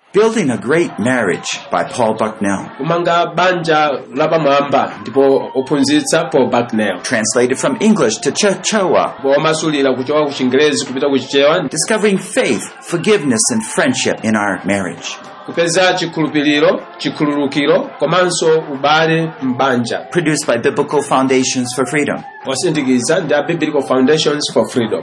Building a Great Marriage by Paul Bucknell. Kumanga banja lapamwamba ndipo ophunzitsa Paul Bucknell. Translated from English to Chichewa. Bomasulira kuchoka ku Chingerezi kupita ku Chichewa. Discovering faith, forgiveness, and friendship in our marriage. Kupeza chikhulupiriro, chikhululukiro, komanso ubale mbanja. Produced by Biblical Foundations for Freedom. Wasindikiza ndi Biblical Foundations for Freedom.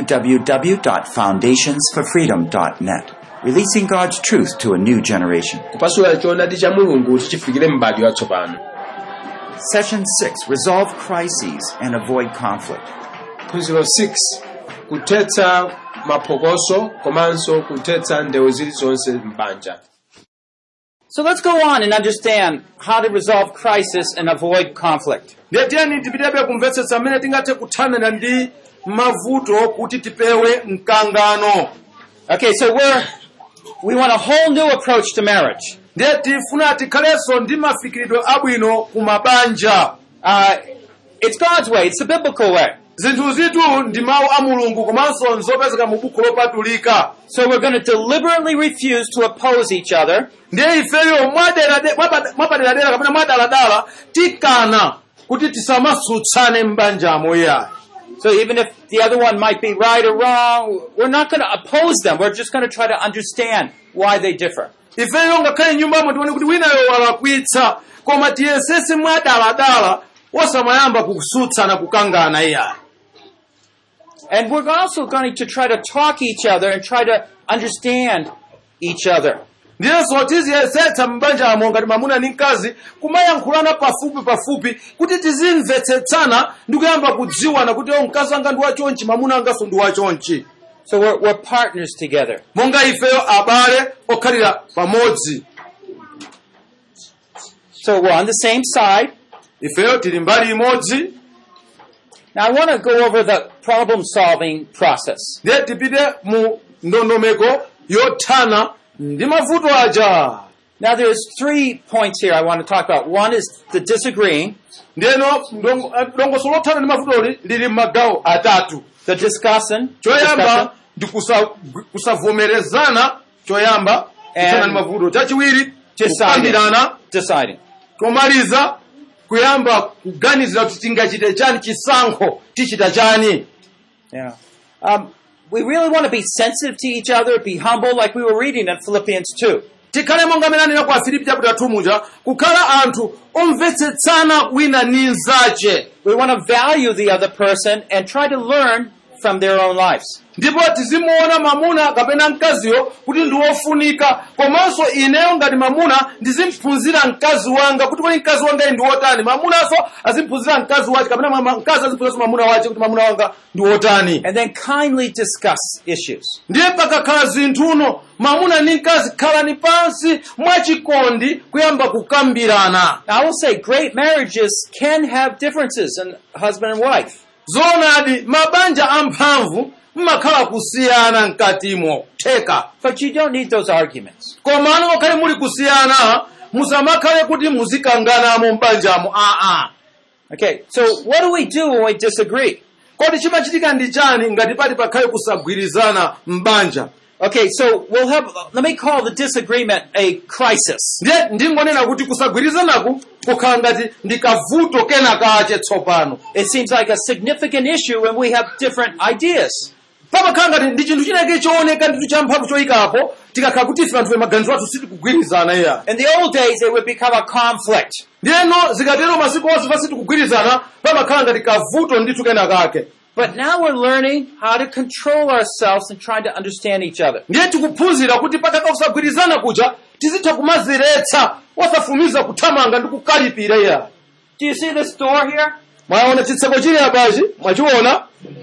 www.foundationsforfreedom.net. Releasing God's truth to a new generation. Kupasula choonadi cha Mulungu chifikire m'bado watsopano. Session 6. Resolve crises and avoid conflict. Phunziro 6. Kuthetsa maphokoso komanso kuthetsa ndewu zilizonse m'banja. So let's go on and understand how to resolve crisis and avoid conflict. Ndiyeni tipitebe kumvetsetsa amene tingathe kuthana ndi mavuto kuti tipewe mkangano. Okay, so we want a whole new approach to marriage. Ndiye tifuna tikhalenso ndi mafikiridwe abwino kumabanja. It's God's way. It's the biblical way. Zinthu zitu ndi mawu a Mulungu komanso nzopezeka mu buku lopatulika. So we're going to deliberately refuse to oppose each other. Ndiye ifeyo mwapaderadera kapena mwadaladala tikana kuti tisamatsutsane m'banjamo ya. So even if the other one might be right or wrong, we're not going to oppose them. We're just going to try to understand why they differ. Ifeyo ngakhale nyumbamo tione kuti winayo walakwitsa koma tiyesese mwadaladala osamayamba kutsutsana kukangana iya. And we're also going to try to talk each other and try to understand each other. Ndiyenso tiziyesetsa m'banjamo ngati mwamuna ndi mkazi kumayankhulana pafupi kuti tizimvetsetsana ndi kuyamba kudziwana kuti mkazi wanga ndi wachonchi mwamuna wanganso ndi wachonchi. So we're partners together. Monga ifeyo abale okhalira pamodzi. So we're on the same side. Ifeyo tili mbali imodzi. Now I want to go over the problem-solving process. Ndiye tipite mu ndondomeko yothana ndi mavuto aja. Now there's 3 points here I want to talk about. One is the disagreeing. Ndiyeno ndongoso lothana ndi mavutoli lili m'magawo atatu. The discussing. Choyamba ndi kusavomerezana choyamba kuthana ndi mavuto. Chachiwiri kukambirana. Deciding. Komaliza kuyamba kuganizira kuti tingachite chani chisankho tichita chani. Yeah. We really want to be sensitive to each other, be humble, like we were reading in Philippians 2. Tikhale monga amene anena kwa Filipi chapter 2 muja, kukhala anthu omvetsetsana wina ndi nzache. We want to value the other person and try to learn from their own lives. Ndipo tizimuona mamuna kapena mkaziyo kuti ndi wofunika, komanso ineyo ngati mamuna ndizimphunzira mkazi wanga kuti kodi mkazi wanga ndi wotani. Mamunanso azimphunzira mkazi wache kapena mkazi azimphunzira mamuna wache kuti mamuna wanga ndi wotani. And then kindly discuss issues. Ndiye pakakhala zinthuno mamuna ndi mkazi khalani pansi mwachikondi kuyamba kukambirana. Now I will say great marriages can have differences in husband and wife. Zonadi mabanja amphamvu mmakhala kusiyana mkatimo theka. But you don't need those arguments. Komano ngakhale muli kusiyana musamakhale kuti muzikangana mu mbanjamo. Okay, so what do we do when we disagree? Kodi chimachitika ndi chani ngati pali pakhale kusagwirizana mbanja? Okay, so let me call the disagreement a crisis. Ndiye ndingonena kuti kusagwirizanaku kukhala ngati ndi kavuto kena kache tsopano. It seems like a significant issue when we have different ideas. Pamakhala ngati ndi chinthu chinake chooneka ndi champhamvu choyikapo tikakhala kuti ife anthu maganizo athu sitikugwirizana iya. In the old days it would become a conflict. Ndiyeno zikatero masiku onse pa sitikugwirizana pamakhala ngati kavuto ndithu kena kake. But now we're learning how to control ourselves and trying to understand each other. Ndiye tikuphunzira kuti pataka kusagwirizana kuja tizitha kumaziretsa osafumiza kuthamanga ndi kukalipira iya. Do you see this door here? Mwaona chitseko chili apachi? Mwachiona?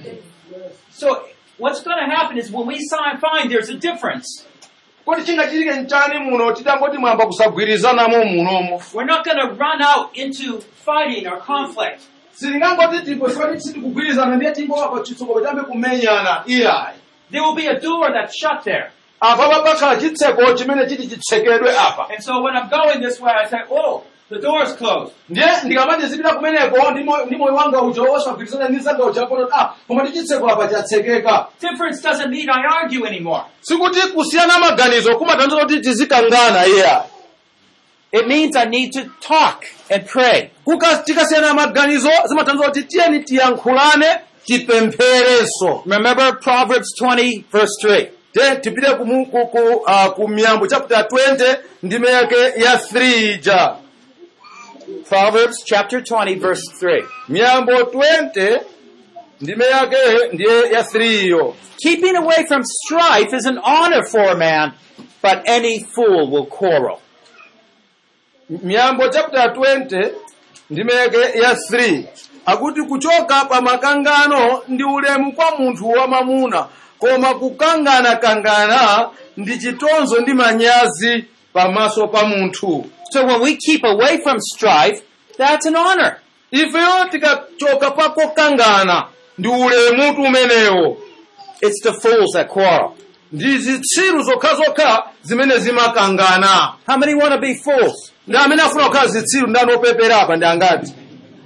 So what's going to happen is when we find there's a difference. Kodi chingachitike nchani muno tidangoti mwamba kusagwirizanamo munomo. We're not going to run out into fighting or conflict. Silingangoti tipo sitikugwirizana ndiye tingowapa chitseko chambe kumenyana iya. There will be a door that's shut there. Apa pakhala chitseko chimene chiti chitsekedwe apa. And so when I'm going this way I say, oh, The door is closed. ndiye ndikamati zipita kumeneko ndi moyo wanga uja osagwirizana ndi zanga uja apono koma tichitseko apa chatsekeka. Difference doesn't mean I argue anymore. Sikuti kusiyana maganizo kumatanthauza kuti tizikangana iya. It means I need to talk and pray. Tikasiyana maganizo zimatanthauza kuti tiyeni tiyankhulane tipempherenso. Remember Proverbs 20 verse 3. Tipite ku Miyambo chapter 20 ndime yake ya 3 ja. Proverbs chapter 20 verse 3. Miyambo 20 ndime yake ndiye ya 3 yo. Keeping away from strife is an honor for a man, but any fool will quarrel. Miyambo chapter 20 ndime yake ya 3 akuti kuchoka pa makangano ndi ulemu kwa munthu wamamuna, koma kukangana ndi chitonzo ndi manyazi pamaso pa munthu. So when we keep away from strife, that's an honor. Ifeyo tikachoka pa kukangana ndi ulemu tumenewo. It's the fools that quarrel. Ndi zitsiru zokha zimene zimakangana. How many want to be fools? Ndi amene afuna kukhala zitsiru ndi opepera apa ndi angati?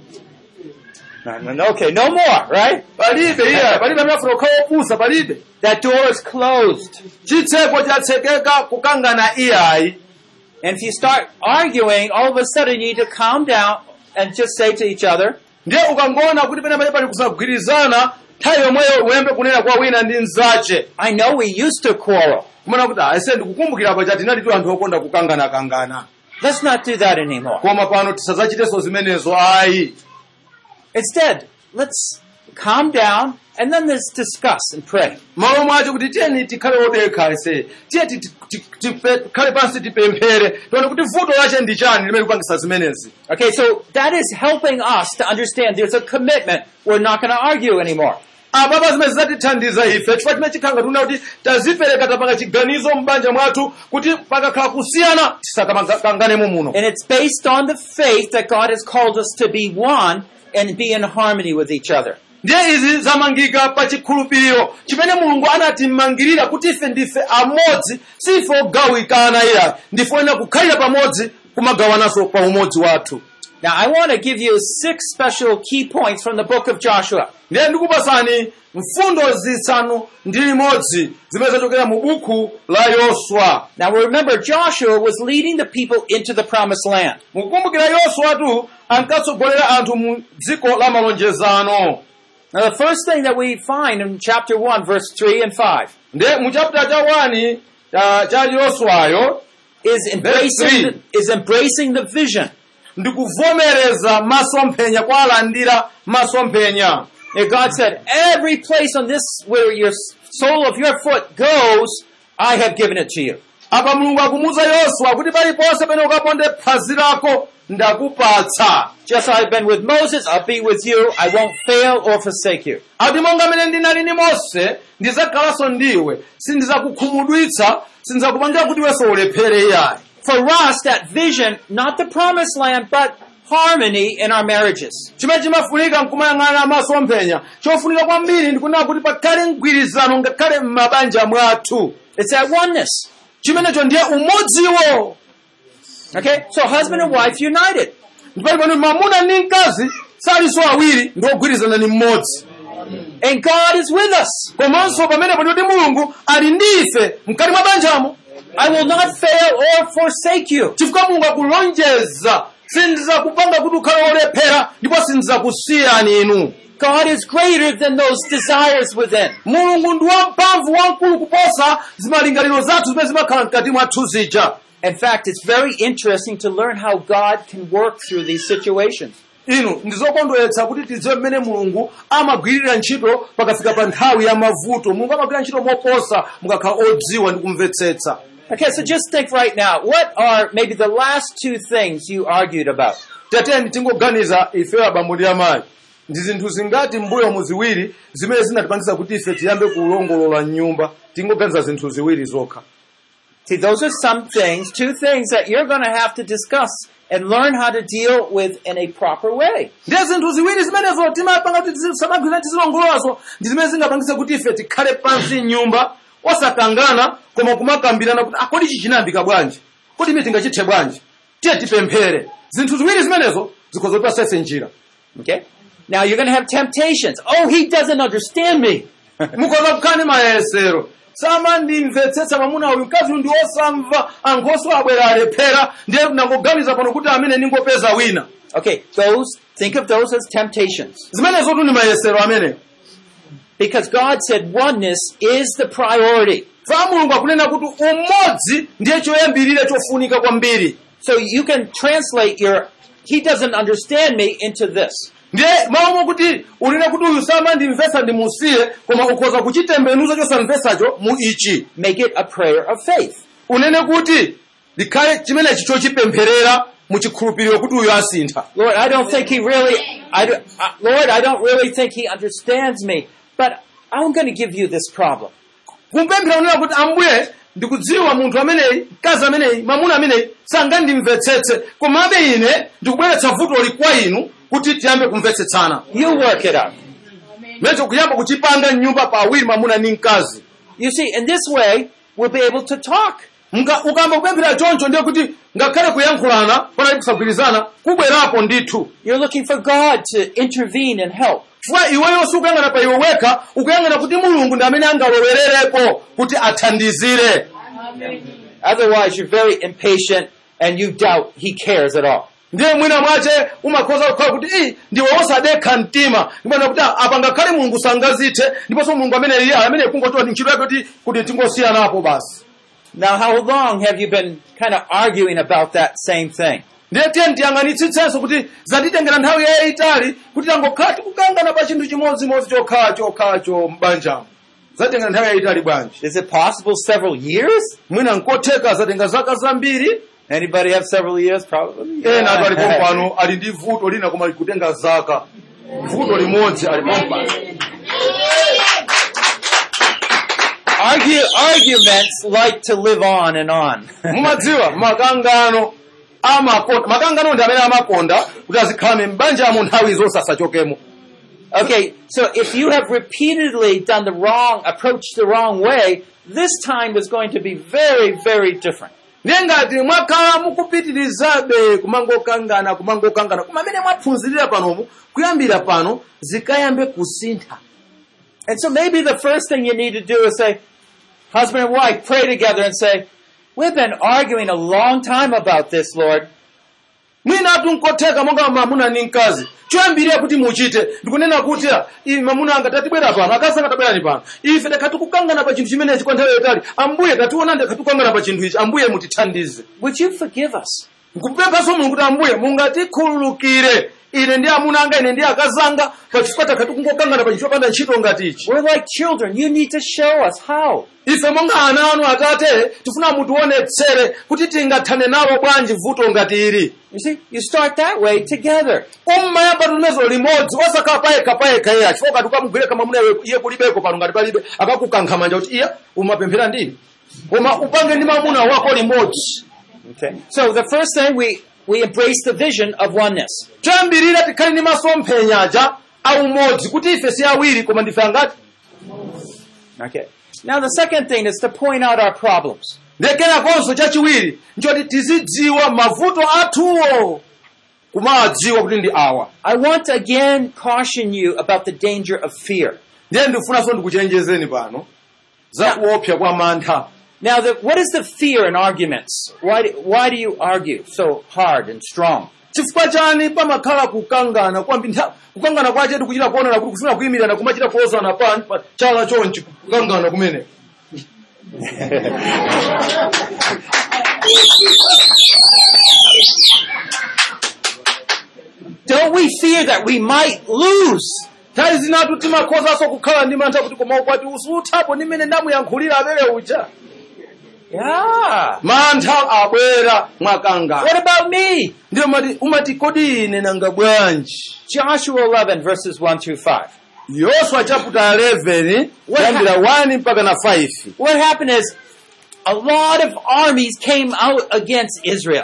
Okay, no more, right? Palibe amene afuna kukhala opusa palibe. That door is closed. Chitseko chatsekeka kukangana iyayi. And if you start arguing, all of a sudden you need to calm down and just say to each other, ndiye ukangona kuti pali kusagwirizana nthawi yomweyo uyambe kunena kwa wina ndi nzache. I know we used to quarrel. Kumana kuti ase ndikukumbukira paja tinali tu anthu okonda kukangana. Let's not do that anymore. Koma pano tisazachiteso zimenezo ayi. Instead, let's calm down and then let's discuss and pray. Malo mwacho kuti tiyeni tikhale odekha ise. Tiye tikhale pansi tipemphere. Tione kuti vuto lache ndi chani limene likupangisa zimenezi. Okay, so that is helping us to understand there's a commitment. We're not going to argue anymore. Ababa zimene zitithandiza ife chifukwa chimene chikhanga tuna kuti tazipereka tapanga chiganizo m'banja mwathu kuti pakakhala kusiyana tisakakanganemo muno. And it's based on the faith that God has called us to be one and be in harmony with each other. Ndiye izi zamangika pa chikhulupiriro chimene Mulungu anatimangirira kuti ife ndife amodzi, sife ogawikana iya, ndife ena kukhalira pamodzi kumagawananso pa umodzi wathu. Now I want to give you 6 special key points from the book of Joshua. Ndiye ndikupasani mfundo zisanu ndi limodzi zimene zachokera mu buku la Yoswa. Now remember, Joshua was leading the people into the promised land. Mukumbukira Yoswa tu ankatsogolera anthu mu dziko la malonjezano. Now the first thing that we find in chapter 1 verse 3 and 5 ndiye mu chapter cha 1 cha Yoswayo is embracing the vision. Ndikuvomereza masomphenya kwa alandira masomphenya. And God said, every place on this where your sole of your foot goes, I have given it to you. Apa Mulungu akumuza Yoswa kuti paliponse pene ukaponde phazi lako ndakupatsa. Just as I've been with Moses, I'll be with you. I won't fail or forsake you. Ati monga mene ndinali ndi Mose, ndizakhalanso ndiwe. Sindizakukhumudwitsa, sindizakupangira kuti iwenso ulephere iyayi. For us, that vision, not the promised land, but harmony in our marriages. Chimene chimafunika nkumayang'ana masomphenya. Chofunika kwambiri ndikunena kuti pakhale mgwirizano ngakhale m'mabanja mwathu. It's that oneness. Chimenecho ndiye umodziwo. Okay? So husband and wife united. Ndipo pano mamuna ndi mkazi salinso awiri ndi ogwirizana ni mmodzi. And God is with us. Komanso pamene kuti Mulungu ali ndi ife mkati mwa banjamo. I will not fail or forsake you. Chifukwa Mulungu akulonjeza sindizakupanga kuti ukhale olephera ndipo sindizakusiyani inu. God is greater than those desires within. Mulungu ndi wamphamvu wankulu kuposa zimalingaliro zathu zimene zimakhala mkati mwathu zija. In fact, it's very interesting to learn how God can work through these situations. Inu ndizokondweretsa kuti tidziwe mmene Mulungu amagwirira ntchito pakafika pa nthawi ya mavuto. Mulungu amagwirira ntchito moposa mukakhala odziwa ndi kumvetsetsa. Okay, so just think right now, what are maybe the last 2 things you argued about? Tateni tingoganiza ife abambo ndi amayi. Ndi zinthu zingati mbuyo muziwiri zimene zinatipangisa kuti ife tiyambe kulongolola nyumba. Tingoganiza zinthu ziwiri zokha. See, those are some things, 2 things that you're going to have to discuss and learn how to deal with in a proper way. Ndiye zinthu ziwiri zimenezo timapanga kuti tisamagwira tizilongolowazo ndi zimene zingapangisa kuti ife tikhale pansi nyumba osakangana koma kumakambirana kuti kodi ichi chinayambika bwanji, kodi ime tingachithe bwanji, tiye tipemphere. zinthu ziwiri zimenezo zikhoza kupasa ife njira. Okay? Now you're going to have temptations. Oh, he doesn't understand me. Mukhoza kukhala ndi mayesero. Samandimvetsetsa mwamuna uyu, mkazi uyu ndi osamva, ankhoswe abwera alephera, ndiye nangoganiza pano kuti amene ningopeza wina. Okay, think of those as temptations. Zimenezo tu ndi mayesero amene. Because God said oneness is the priority. Fa Mulungu akunena kuti umodzi ndiye choyambirira chofunika kwambiri. So you can translate he doesn't understand me into this. Ndiye mawu kuti unena kuti uyu samandimvetsa ndimusiye, koma ukhoza kuchitembenuza chosamvetsacho mu ichi. Make it a prayer of faith. Unene kuti likhale chimenechi chochipempherera mu chikhulupiriro kuti uyu asintha. Lord, I don't really think he understands me, but I'm going to give you this problem. Kumpemphera unena kuti Ambuye ndikudziwa munthu ameneyi, mkazi ameneyi, mwamuna ameneyi sangandimvetsetse, komabe ine ndikubweretsa vutoli kwa inu kuti tiyambe kumvetsetsana. You work it out. Mecho kuyamba kuchipanga nyumba pawiri mwamuna ndi mkazi. You see, in this way, we'll be able to talk. Ukamba kupemphera choncho ndiye kuti ngakhale kuyankhulana panali kusagwirizana kubwerapo ndithu. You're looking for God to intervene and help. Fwa iweyo sukuyang'ana pa iwe wekha, ukuyang'ana kuti Mulungu ndi amene angalowererepo kuti athandizire. Otherwise, you're very impatient and you doubt he cares at all. Ndiye mwina mwache umakhoza kukhala kuti ndiwe wosadekha mtima, ndimana kuti apa ngakhale Mulungu sangazithe, ndiponso Mulungu amene kungotoa ntchito yake kuti tingosiyanapo basi. Now, how long have you been kind of arguing about that same thing? Ndiye tiye ndiyang'anitsitsenso kuti zatitengera nthawi yayitali kuti tangokhala tikukangana pa chinthu chimodzimodzi chokhacho m'banjamo. Zatitengera nthawi yayitali bwanji. Is it possible several years? Mwina nkotheka zatenga zaka zambiri. Anybody have several years? Probably. Ena atu alipo pano ali ndi vuto lina koma likutenga zaka. Vuto limodzi alipo pano. Arguments like to live on and on. Mumadziwa makangano amakonda. Makangano ndi amene amakonda kuti azikhala m'banjamo nthawi zonse asachokemo. Okay, so if you have repeatedly approached the wrong way, this time is going to be very, very different. Ngati mwakhala mukupitirizabe kumangokangana kumamene mwaphunzirira panomu kuyambira pano zikayambe kusintha. And so maybe the first thing you need to do is say, husband and wife, pray together and say, we've been arguing a long time about this, Lord. Mwina atu nkotheka monga mwamuna ndi mkazi. Choyambirira kuti muchite ndikunena kuti mwamuna anga tatibwera pano, akazi anga tabwerani pano. Ife takhatikukangana pa chinthu chimenechi kwa nthawi yayitali. Ambuye tationa ndikhatikukangana pa chinthu ichi. Ambuye mutithandize. Would you forgive us? Nkupemphanso Mulungu kuti Ambuye mungatikhululukire. Ine ndi amuna anga, ine ndi akazi anga, pachifukwa takhatikukangana pa chinthu chopanda ntchito ngati ichi. We're like children. You need to show us how. Ife monga ana anu Atate tifuna mutionetsere kuti tingathane nalo bwanji vuto ngati ili. You see, you start that way together. Ummayamba tunezo limodzi osakhala payekha iye chifukwa tukamugwireka mwamuna iye kulibeko pano ngati palibe akakukankha manja kuti iya umapemphera ndini. Koma upange ndi mwamuna wako limodzi. Okay. So the first thing we embrace the vision of oneness. Choyambirira tikhale ndi masomphenya aumodzi kuti ife si awiri koma ndife angati. Okay. Now the second thing is to point out our problems. Ndekera konso chachiwiri nchoti tizidziwa mavuto athuwo kumadziwa kuti ndi awa. I want to again caution you about the danger of fear. Ndiye ndifunanso ndikuchenjezeni pano za kuopsa kwa mantha. Now, what is the fear in arguments? Why do you argue so hard and strong? Chifukwa chani pamakhala kukangana kwambiri. Kukangana kwache tikuchita kuonana kuti kufuna kuyimirana kumachita kuozana pa chala chonchi kukangana kumene. Don't we fear that we might lose? Nthawi zinatu timakhozaso kukhala ndi mantha kuti koma ukwati usuthapo ndi mmene ndamuyankhulira abele uja. Yeah. Mantha abwera mwakangana. What about me? Ndiyo umati kodi ine nanga bwanji. Joshua 11 verses 1 to 5. Yoswa chapter 11 yambira 1 mpaka na 5. What happened is a lot of armies came out against Israel.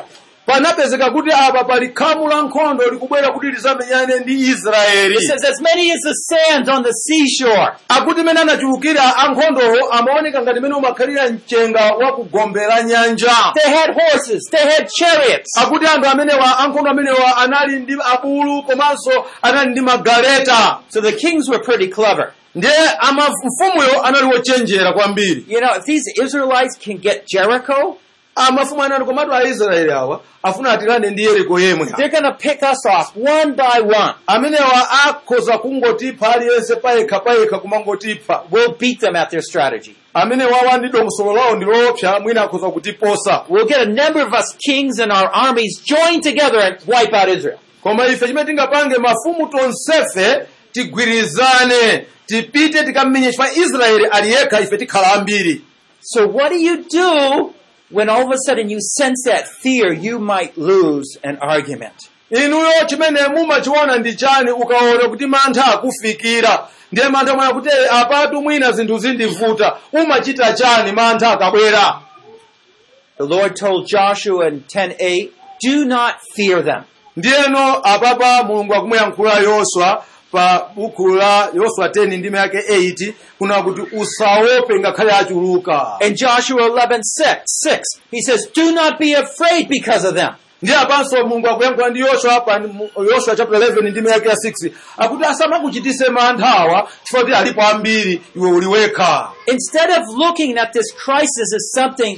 panapezeka kuti apa pali khamu la nkhondo likubwera kuti lizamenyane ndi Israeli. It says, as many as the sands on the seashore. Akuti mene anachulukira ankhondowo amaoneka ngati mene umakhalira mchenga wa kugombera nyanja. They had horses, they had chariots. Akuti anthu amenewa ankhondo amenewa anali ndi abulu komanso anali ndi magaleta. So the kings were pretty clever. Ndiye mfumuyo anali wochenjera kwambiri. You know, if these Israelites can get Jericho, Mafumu anali komatu Aisraeli awa afuna atirane ndi Yeriko yemwe. they're going to pick us off one by one. Amenewa akhoza kungotipha aliyense payekha kumangotipha. We'll beat them at their strategy. Amenewa wandi dongosolo lawo ndi loopsa mwina akhoza kutiposa. We'll get a number of us kings and our armies join together and wipe out Israel. Koma ife chimene tingapange mafumu tonsefe tigwirizane tipite tikamenye chifukwa Israeli aliyekha ife tikhala ambiri. So what do you do when all of a sudden you sense that fear you might lose an argument? Inuyo chimene mumachiona ndi chani ukaona kuti mantha akufikira. Ndiye mantha mwana kuti apatu mwina zinthu zindivuta. Umachita chani mantha akabwera? The Lord told Joshua in 10:8, do not fear them. Ndiyeno apapa Mulungu akumuyankhula Yoswa pa buku la Yoswa 10 ndime yake 8 kuna kuti usaope ngakhale achuluka. In Joshua 11:6, he says, do not be afraid because of them. Ndiye apanso Mulungu akuyankhula ndi Yoswa pa Yoswa chapter 11 ndime yake 6 akuti asamakuchitise manthawa chifukwa kuti alipo ambiri iwe uliwekha. Instead of looking at this crisis as something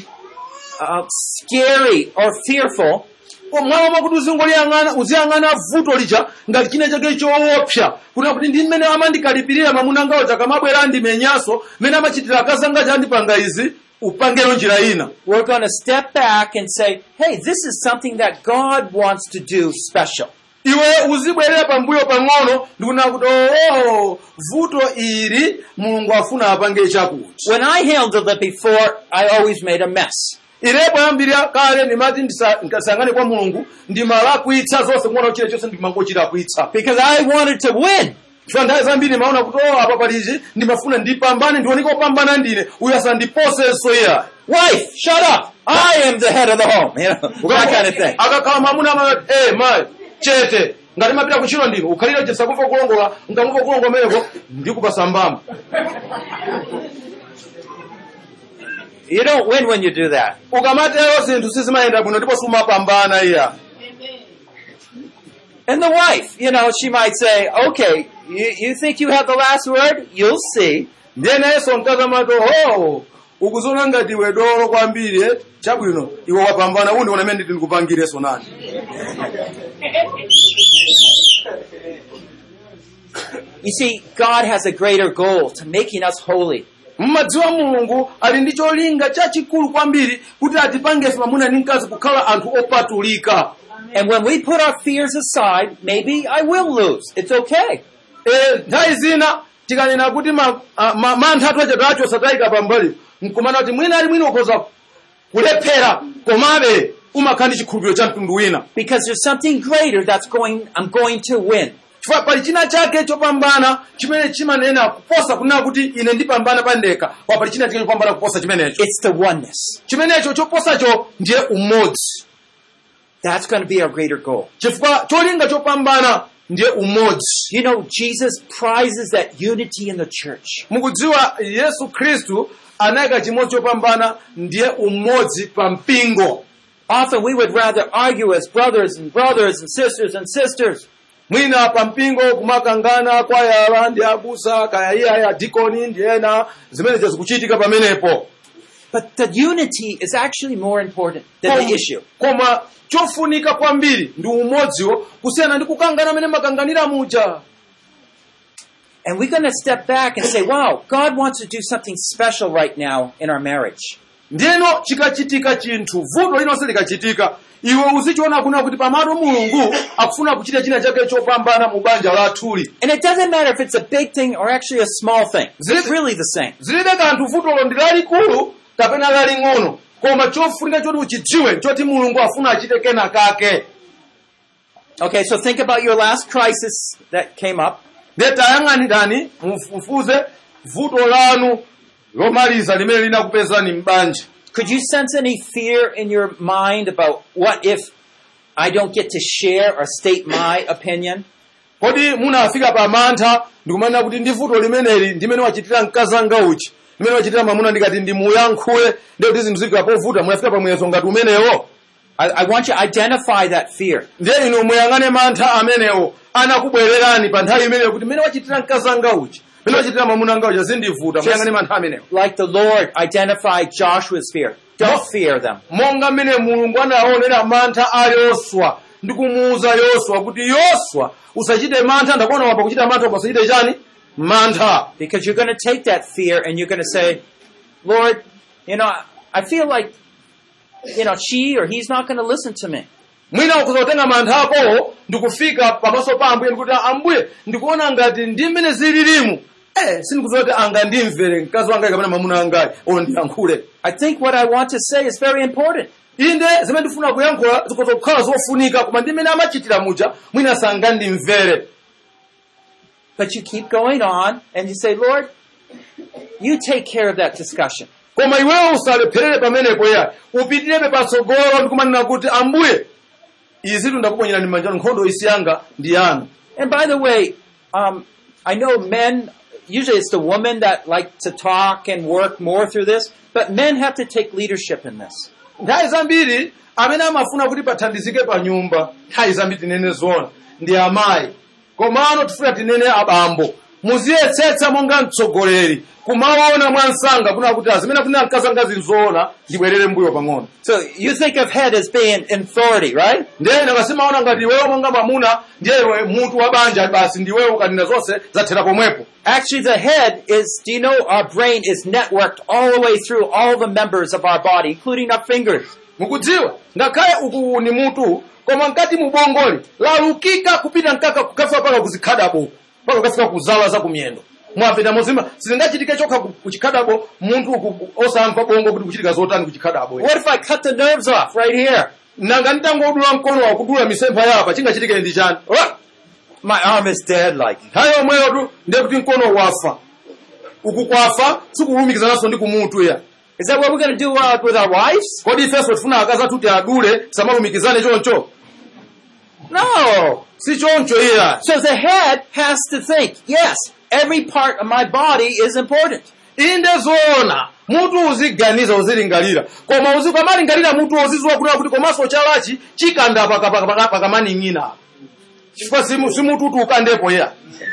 scary or fearful, mwawa mwakuti uziyang'ana vuto lija ngati china chake choopsa kuna kuti ndi mmene amandikalipirira mwamuna ngawo chakamabwera andimenyaso mmene amachitira akazanga chandipanga izi upangero njira ina. we're going to step back and say, hey, this is something that God wants to do special. Iwe uzibwerera pambuyo pang'ono ndikuna kuti vuto ili Mulungu afuna apange chakuti. When I handled it before, I always made a mess. Irepo yambirira kale ndimati ndikasangane kwa Mulungu ndimalakwitsa zonse kuona chile chonse ndimangochita kuitsa. Because I wanted to win. Chifukwa nthawi zambiri maona kuti apa palichi ndimafuna ndipambane ndioneke opambana ndine uyu asandiposenso iya. Wife, shut up. I am the head of the home. You know, that kind of thing. Akakhala mwamuna amati mayi chete ngati mapita kuchiro ndino ukhalira chesa kumva kulongola ngamva kulongola meneko ndikupasa mbamba. You don't win when you do that. Ukamatero zinthu sizimayenda bwino ndipo sumapambana iya. And the wife, you know, she might say, okay, you think you have the last word? You'll see. Ndiye nayeso mkazi amati ukuzona ngati iwe dolo kwambiri chabwino iwe wapambana undi ona mene ndikupangireso nani. You see, God has a greater goal to making us holy. Mmadziwa Mulungu ali ndi cholinga chachikulu kwambiri kuti atipange mwamuna ndi mkazi kukhala anthu opatulika. And when we put our fears aside, maybe I will lose. It's okay. Nthawi zina tikanena kuti mantha athu achatacho satayika pambali nkumana kuti mwina ali mwina ukhoza kulephera komabe umakhala ndi chikhulupiriro cha mtundu wina. Because there's something greater I'm going to win. Chifukwa pali china chake chopambana chimene chimanena kuposa kunena kuti ine ndipambana pandekha pali china chake chopambana kuposa chimenecho. It's the oneness. Chimenecho choposacho ndiye umodzi. That's going to be our greater goal. Chifukwa cholinga chopambana ndiye umodzi. You know, Jesus prizes that unity in the church. Mukudziwa Yesu Khristu anayika chimodzi chopambana ndiye umodzi pa mpingo. Often we would rather argue as brothers and sisters. Mwina pa mpingo kumakangana kwa yala ndi abusa kaya iya dikoni ndi ena zimene zikuchitika pamenepo. But the unity is actually more important than the issue. Koma chofunika kwambiri ndi umodziwo kusiyana ndi kukangana mene makanganira muja. And we're going to step back and say, wow, God wants to do something special right now in our marriage. Ndiyeno chikachitika chinthu vuto linonse likachitika iwe uzichiona kuna kuti pamalo Mulungu akufuna kuchita china chake chopambana mu banja lathuli. And it doesn't matter if it's a big thing or actually a small thing. It's really the same. Zilibe kanthu vutolo ndi lalikulu kapena laling'ono koma chofunika choti uchidziwe choti Mulungu afuna achite kena kake. Okay, so think about your last crisis that came up. Ndetayang'anirani mfufuze vuto lanu lomaliza limene linakupezani m'banja. Could you sense any fear in your mind about what if I don't get to share or state my opinion. kodi munafika pa mantha ndikumanena kuti ndi vuto limeneli ndimene wachitira mkazi anga uchi ndimene wachitira mamuna ndikati ndimuyankhule ndiye kuti zinthu zikhala povuta munafika pa muyezo ngati umenewo. I want you to identify that fear. ndiye inu muyang'ane mantha amenewo anakubwererani pa nthawi imeneyo kuti mmene wachitira mkazi anga uchi mmene wachitira mamuna anga uchi azindivuta muyang'ane mantha amenewo. Like the Lord identified Joshua's fear. Don't fear them. monga mmene mulungu anaonera mantha a Yoswa ndi kumuwuza Yoswa kuti Yoswa usachite mantha ndakuona wapa kuchita mantha usachite chani mantha. Because you're going to take that fear and you're going to say, Lord, I feel like, she or he's not going to listen to me. mwina ukuzotenga mantha akowo ndikufika pamaso pa Ambuye ndikuti Ambuye ndikuona ngati ndi mmene zililimu sindikuzoti angandimvere mkazi wanga kapena mamuna angayi ndiyankhule. I think what I want to say is very important. inde zimene ndifuna kuyankhula zikuzokhala zofunika koma ndi mmene amachitira muja mwina sangandimvere. But you keep going on and you say, Lord, you take care of that discussion. koma iwewo usalepherere pamenepo ya upitirebe patsogolo ndikumanena kuti Ambuye izi ndakuponyerani m'manjano nkhondo isi yanga ndi yanu. And by the way, I know men, usually it's the women that like to talk and work more through this, but men have to take leadership in this. nthawi zambiri amene amafuna kuti pathandizike pa nyumba nthawi zambiri tinene zona ndi amayi komano tifuna tinene abambo muziyesetsa monga mtsogoleri kumaona mwansanga kuna kuti azimene akunena mkazi anga zinzoona ndibwerere mbuyo pang'ono. So you think of head as being authority, right? ndiye nakasimaona ngati iwewo monga mamuna ndiye mutu wa banja basi ndiwewo kanena zonse zathera pomwepo. Actually, the head is, do you know our brain is networked all the way through all the members of our body, including our fingers. mukudziwa ngakhale uku ni mutu koma mkati mubongoli lalukika kupita mkaka kukafa paka kuzikhadabo paka kukafika kuzala za kumiyendo mwapita mozima silingachitike chokha kuchikhadabo munthu osamva bongo kuti kuchitika zotani kuchikhadabo. What if I cut the nerves off right here? nanga nditangodula mkono wa kudula misempha yapa chingachitike ndi chani? My arm is dead like. hayo mweyo tu ndiye kuti mkono wafa uku kwafa sikulumikizananso ndi kumutu ya. Is that what we're going to do with our wives? kodi ifeso tifuna akazi atuti adule tisamalumikizane choncho? No. si choncho iya. So the head has to think, yes, every part of my body is important. inde zoona mutu uziganiza uzilingalira koma ukamalingalira mutu uziziwa kuti komanso chalachi chikanda pakamaning'ina chifukwa si mutu uti ukandepo ya.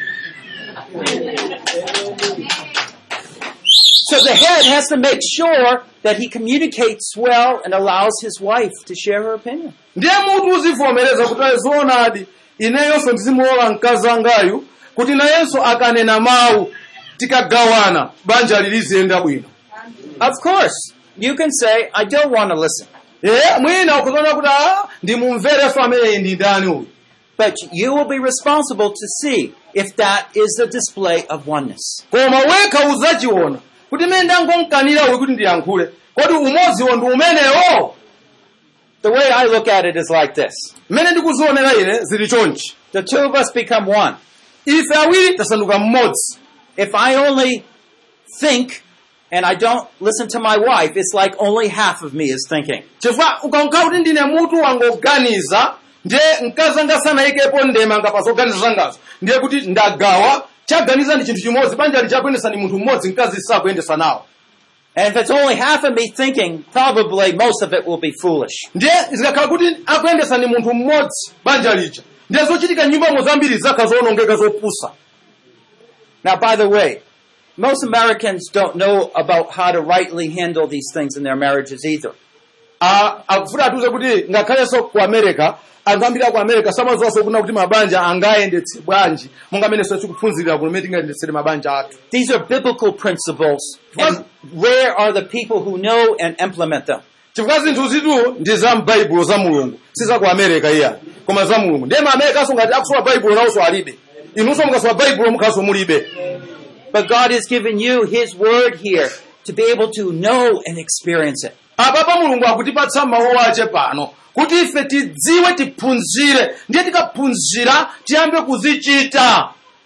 So the head has to make sure that he communicates well and allows his wife to share her opinion. ndiye mutu uzivomereza kuti zoonadi ineyonso ndizimulola mkazi angayu kuti nayenso akanena mawu tikagawana banja liliziyenda bwino. Of course, you can say, I don't want to listen. mwina ukuzoona kuti ndimumvereso amene ndi ndani uyu. But you will be responsible to see if that is a display of oneness. koma wekha uzachiona kuti mene ndangomkanira uyu kuti ndiyankhule kodi umodziwo ndi umenewo. The way I look at it is like this. mmene ndikuzionera ine zili chonchi. The two of us become one. ife awiri tasanduka mmodzi. If I only think and I don't listen to my wife, it's like only half of me is thinking. chifukwa ukankhala kuti ndine mutu wangoganiza ndiye mkazi anga sanayikepo ndemanga pa zoganiza zangazo ndiye kuti ndagawa chaganiza ndi chinthu chimodzi banja lichakuyendesa ni munthu mmodzi mkazi sakuyendesa nawo. And if it's only half of me thinking, probably most of it will be foolish. ndiye zikakhala kuti akuyendesa ni munthu mmodzi banja lija ndiye zochitika nyumbamo zambiri zakha zoonongeka zopusa. Now, by the way, most Americans don't know about how to rightly handle these things in their marriages either. akufuta atuze kuti ngakhalenso ku America anthu ambiri aku America samadziwanso kuna kuti mabanja angayendetse bwanji monga mmene tikuphunzirira kuno mmene tingayendetsere mabanja athu. These are biblical principles, and rare are the people who know and implement them. chifukwa zinthu zitu ndi za m'baibulo za mulungu si za ku America iya koma za mulungu. ndiye ma America aso ngati akusowa baibulo nawonso alibe inunso mukasowa baibulo mukhalanso mulibe. But God has given you His Word here to be able to know and experience it. apapa mulungu akutipatsa mawu ache pano kuti ife tidziwe tiphunzire ndiye tikaphunzira tiyambe kuzichita.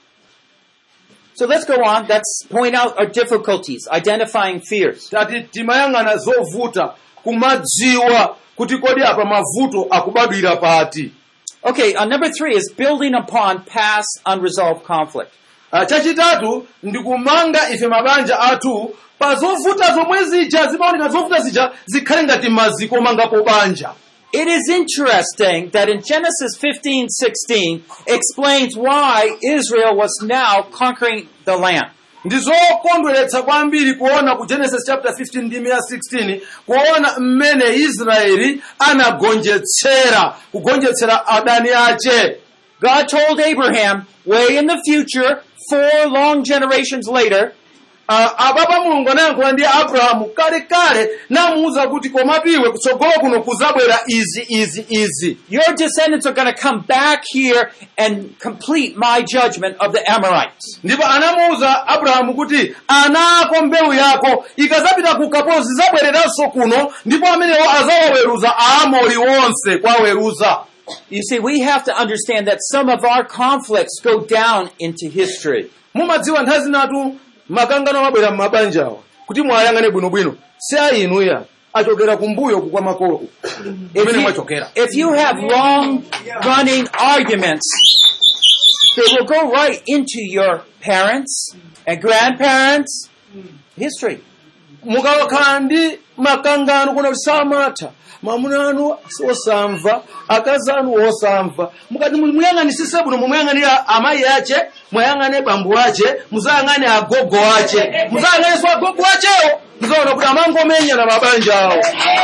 So let's go on. Let's point out our difficulties, identifying fears. tati timayang'ana zovuta kumadziwa kuti kodi apa mavuto akubadwira pati. Okay, number 3 is building upon past unresolved conflict. Chachitatu ndi kumanga ife mabanja athu pa zovuta zomwe zija zimaoneka zovuta zija zikhale ngati maziko mangapo banja. It is interesting that in Genesis 15:16 explains why Israel was now conquering the land. Ndizokondweretsa kwambiri kuona ku Genesis chapter 15 ndi 16 kuona mmene Israeli kugonjetsera adani ache. God told Abraham, way in the future, 4 long generations later, ababa mulungu anayankhula ndi Abrahamu kale namuwuza kuti komatu iwe kutsogolo kuno kuzabwera izi. your descendants are going to come back here and complete my judgment of the Amorites. Ndipo anamuwuza Abrahamu kuti ana ako mbewu yako ikazapita ku ukapolo zizabwereranso kuno ndipo amenewo azawaweruza Aamori wonse kwaweruza. You see, we have to understand that some of our conflicts go down into history. Mumadziwa nthawi zinatu makangano mabwera m'mabanjawo kuti mwayang'ane bwinobwino si ayinuya achokera kumbuyo kwa makolo kumene mwachokera. If you have long-running arguments, they will go right into your parents and grandparents' history. Mukakhala ndi makangano kuna samatha mwamuna anu osamva akazi anu osamva mukati muyang'anisise bwino muyang'anira amayi ache muyang'ane bambo ache muzayang'ane agogo ache muzayang'aneso agogo achewo muzaona kuti amangomenya na mabanja awo.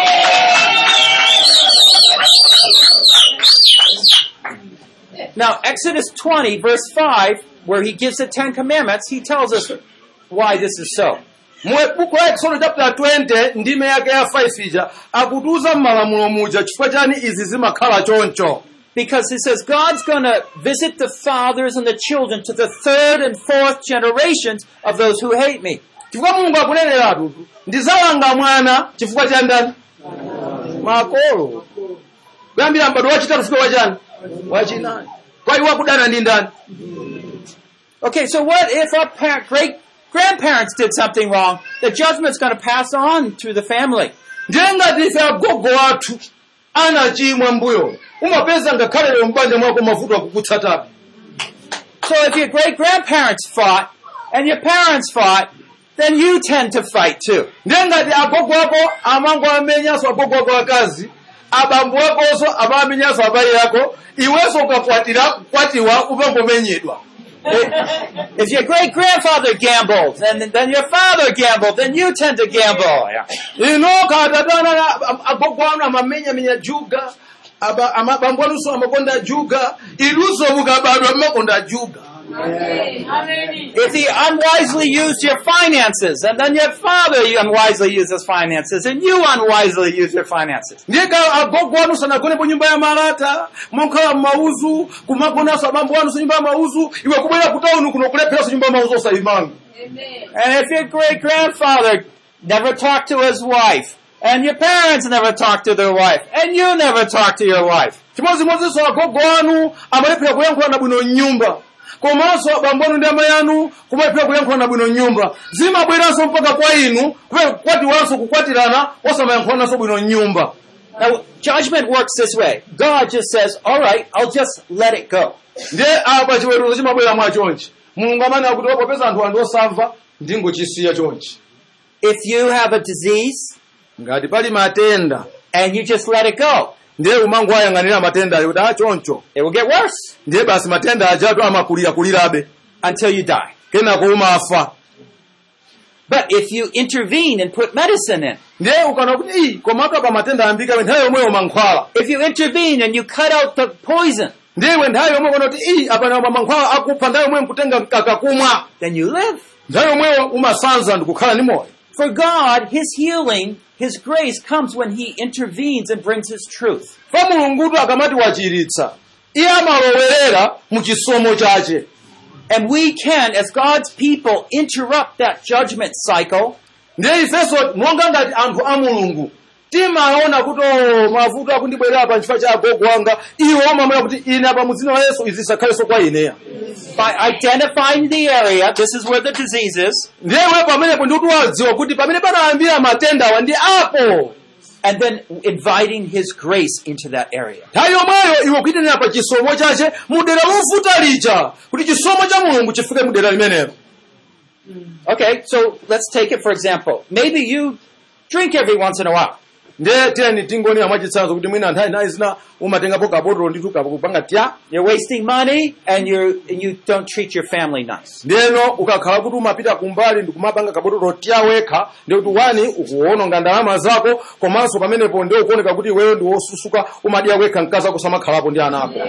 Now, Exodus 20, verse 5, where he gives the 10 commandments, he tells us why this is so. Buku la Exodus chapter 20 ndime yake ya 5 ija akutuza m'malamulo muja chifukwa chani izi zimakhala choncho. Because he says God's going to visit the fathers and the children to the 3rd and 4th generations of those who hate me. Chifukwa Mulungu akuneneratu ndizalanga mwana chifukwa cha ndani? Makolo. Kuyambira m'bado wachitatu kufika wachani? Wachinayi. Kwa iwo akudana ndi ndani? Okay, so what if our great-grandparents did something wrong? The judgment's going to pass on through the family. Ngati ife agogo athu anachimwa mbuyo umapeza ngakhale lero mbanja mwako mavuto akukutsatabe. So if your great-grandparents fought and your parents fought, then you tend to fight too. Ngati agogo ako amango amenyanso agogo ako akazi abambo akonso amamenyanso abale yako iwenso ukakwatiwa upangomenyedwa. If your great-grandfather gambled, and then your father gambled, then you tend to gamble. Ino katatana agogo anu amamenya juga abambo anuso amakonda juga iluso mukabadwa makonda juga. If he unwisely used your finances, and then your father unwisely uses finances, and you unwisely use your finances. Ndika agogo anu sanagone po nyumba ya malata, mukhala mauzu, kumagonaso abambo anu nyumba ya mauzu, iwe kubwera kutaunu kuno kulephera nyumba ya mauzu osayimanga. And if your great-grandfather never talked to his wife, and your parents never talked to their wife, and you never talked to your wife. Chimodzimodzinso agogo anu amalephera kuyankhula na bwino nyumba. Komanso abambo anu ndi amayi anu kumalephera kuyankhula na bwino nyumba. Zimabweranso mpaka kwa inu kukwatiwanso kukwatirana osamayankhulananso bwino nyumba. Now, judgment works this way. God just says, all right, I'll just let it go. Ndiye apa chiweruzo chimabwera mwachonchi. Mulungu amanena kuti wapopeza anthu osamva ndingochisiya chonchi. If you have a disease, ngati pali matenda, and you just let it go, ndiye umangoyang'anira matenda ayo kuti choncho, it will get worse. Ndiye basi matenda ajatu amakulirabe until you die. Kenako umafa. But if you intervene and put medicine in, ndiye ukana kuti komatu apa matenda ambika nthawi yomwe mankhwala. If you intervene and you cut out the poison, ndiye nthawi yomwe ukana kuti apa na mankhwala akupha nthawi yomwe mkutenga kakumwa, then you live. Nthawi yomwe umasanza ndikukhala ni moyo. For God, His healing, His grace comes when He intervenes and brings His truth. Pa Mulungu akamati wachiritsa, iye amalowerera mu chisomo chache. And we can, as God's people, interrupt that judgment cycle. Ndiye ifeso monga ngati anthu a Mulungu timaona kuti mavuto akundibwerera pa chifukwa cha agogo anga, iwo amamwera kuti ine apa mu dzina la Yesu izi zisakhaleso kwa ineya. By identifying the area, this is where the disease is. Ndiye pamenepo ndi kuti wadziwa kuti pamene panayambira matenda awa ndi apo. and then inviting His grace into that area. nthawi yomweyo iwe kuyitanira pa chisomo chache mudera lovuta lija kuti chisomo cha mulungu chifike mudera limenelo. Okay, so let's take it for example. Maybe you drink every once in a while. ndiye tiyeni tingonena mwachitsanzo kuti mwina nthawi zina umatengapo kabotolo ndi kupanga tya. You're wasting money and you don't treat your family nice. ndiyeno ukakhala kuti umapita kumbali ndi kumapanga kabotolo tya wekha ndi kuti wani ukuwononga ndalama zako komanso pamenepo ndi ukuoneka kuti iweyo ndi wosusuka umadya wekha mkazi ako samakhalapo ndi ana ako.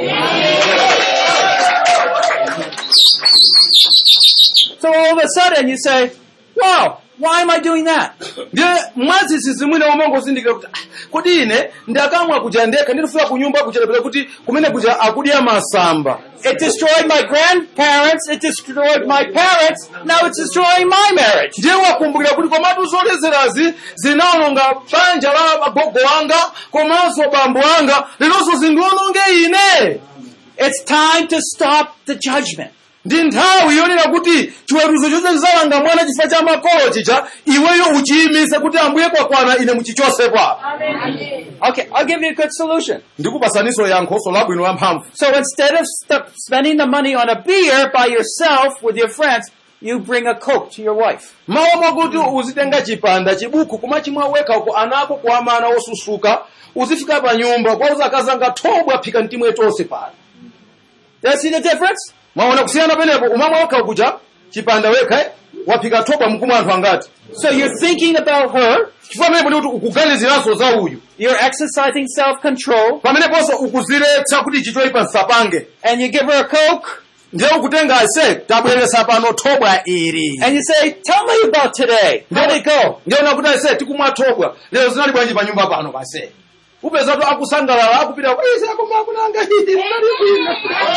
So all of a sudden you say, wow, why am I doing that? ndiye mwazisisi mwina umangozindikira kuti kodi ine ndakamwa kuja ndekha ndinofika kunyumba kuchera kuti kumene kuja akudya masamba. It destroyed my grandparents, it destroyed my parents, now it's destroying my marriage. ndiye wakumbukira kuti komatu zolezerazi zinawononga banja la agogo anga komanso bambo anga lilonso zindiwononge ine. It's time to stop the judgment. ndi nthawi yonena kuti chiweruzo chonse chizalanga mwana chifukwa cha makolo chicha iweyo uchiyimise kuti ambuye kwakwana ine muchichose kwa. Okay, I'll give you a good solution. ndikupasaniso yankhoso labwino la mphamvu. So instead of spending the money on a beer by yourself with your friends, you bring a Coke to your wife. mawu mwakuti uzitenga chipanda chibuku kumachimwa wekha uko anako kwa amana osusuka uzifika pa nyumba kwa uzakazanga thobwa phika mtimwe tonse pano. Do you see the difference? mwaona kusiyana penepo umamwa wekha kuja chipanda wekha waphika thobwa mkumwa anthu angati. So you're thinking about her, chifukwa pamenepo ndi kuti ukuganiziranso za uyu. you're exercising self-control, pameneponso ukuziretsa kuti chichoyipa nsapange. and you give her a Coke, ndiye ukutenga ase tabweresa pano thobwa ili. and you say, tell me about today. How did it go? ndiye unakuti ase tikumwa thobwa lero zinali bwanji pa nyumba pano pase. upeza tu akusangalala akupita kwese akumakunanga hidi munali bwino.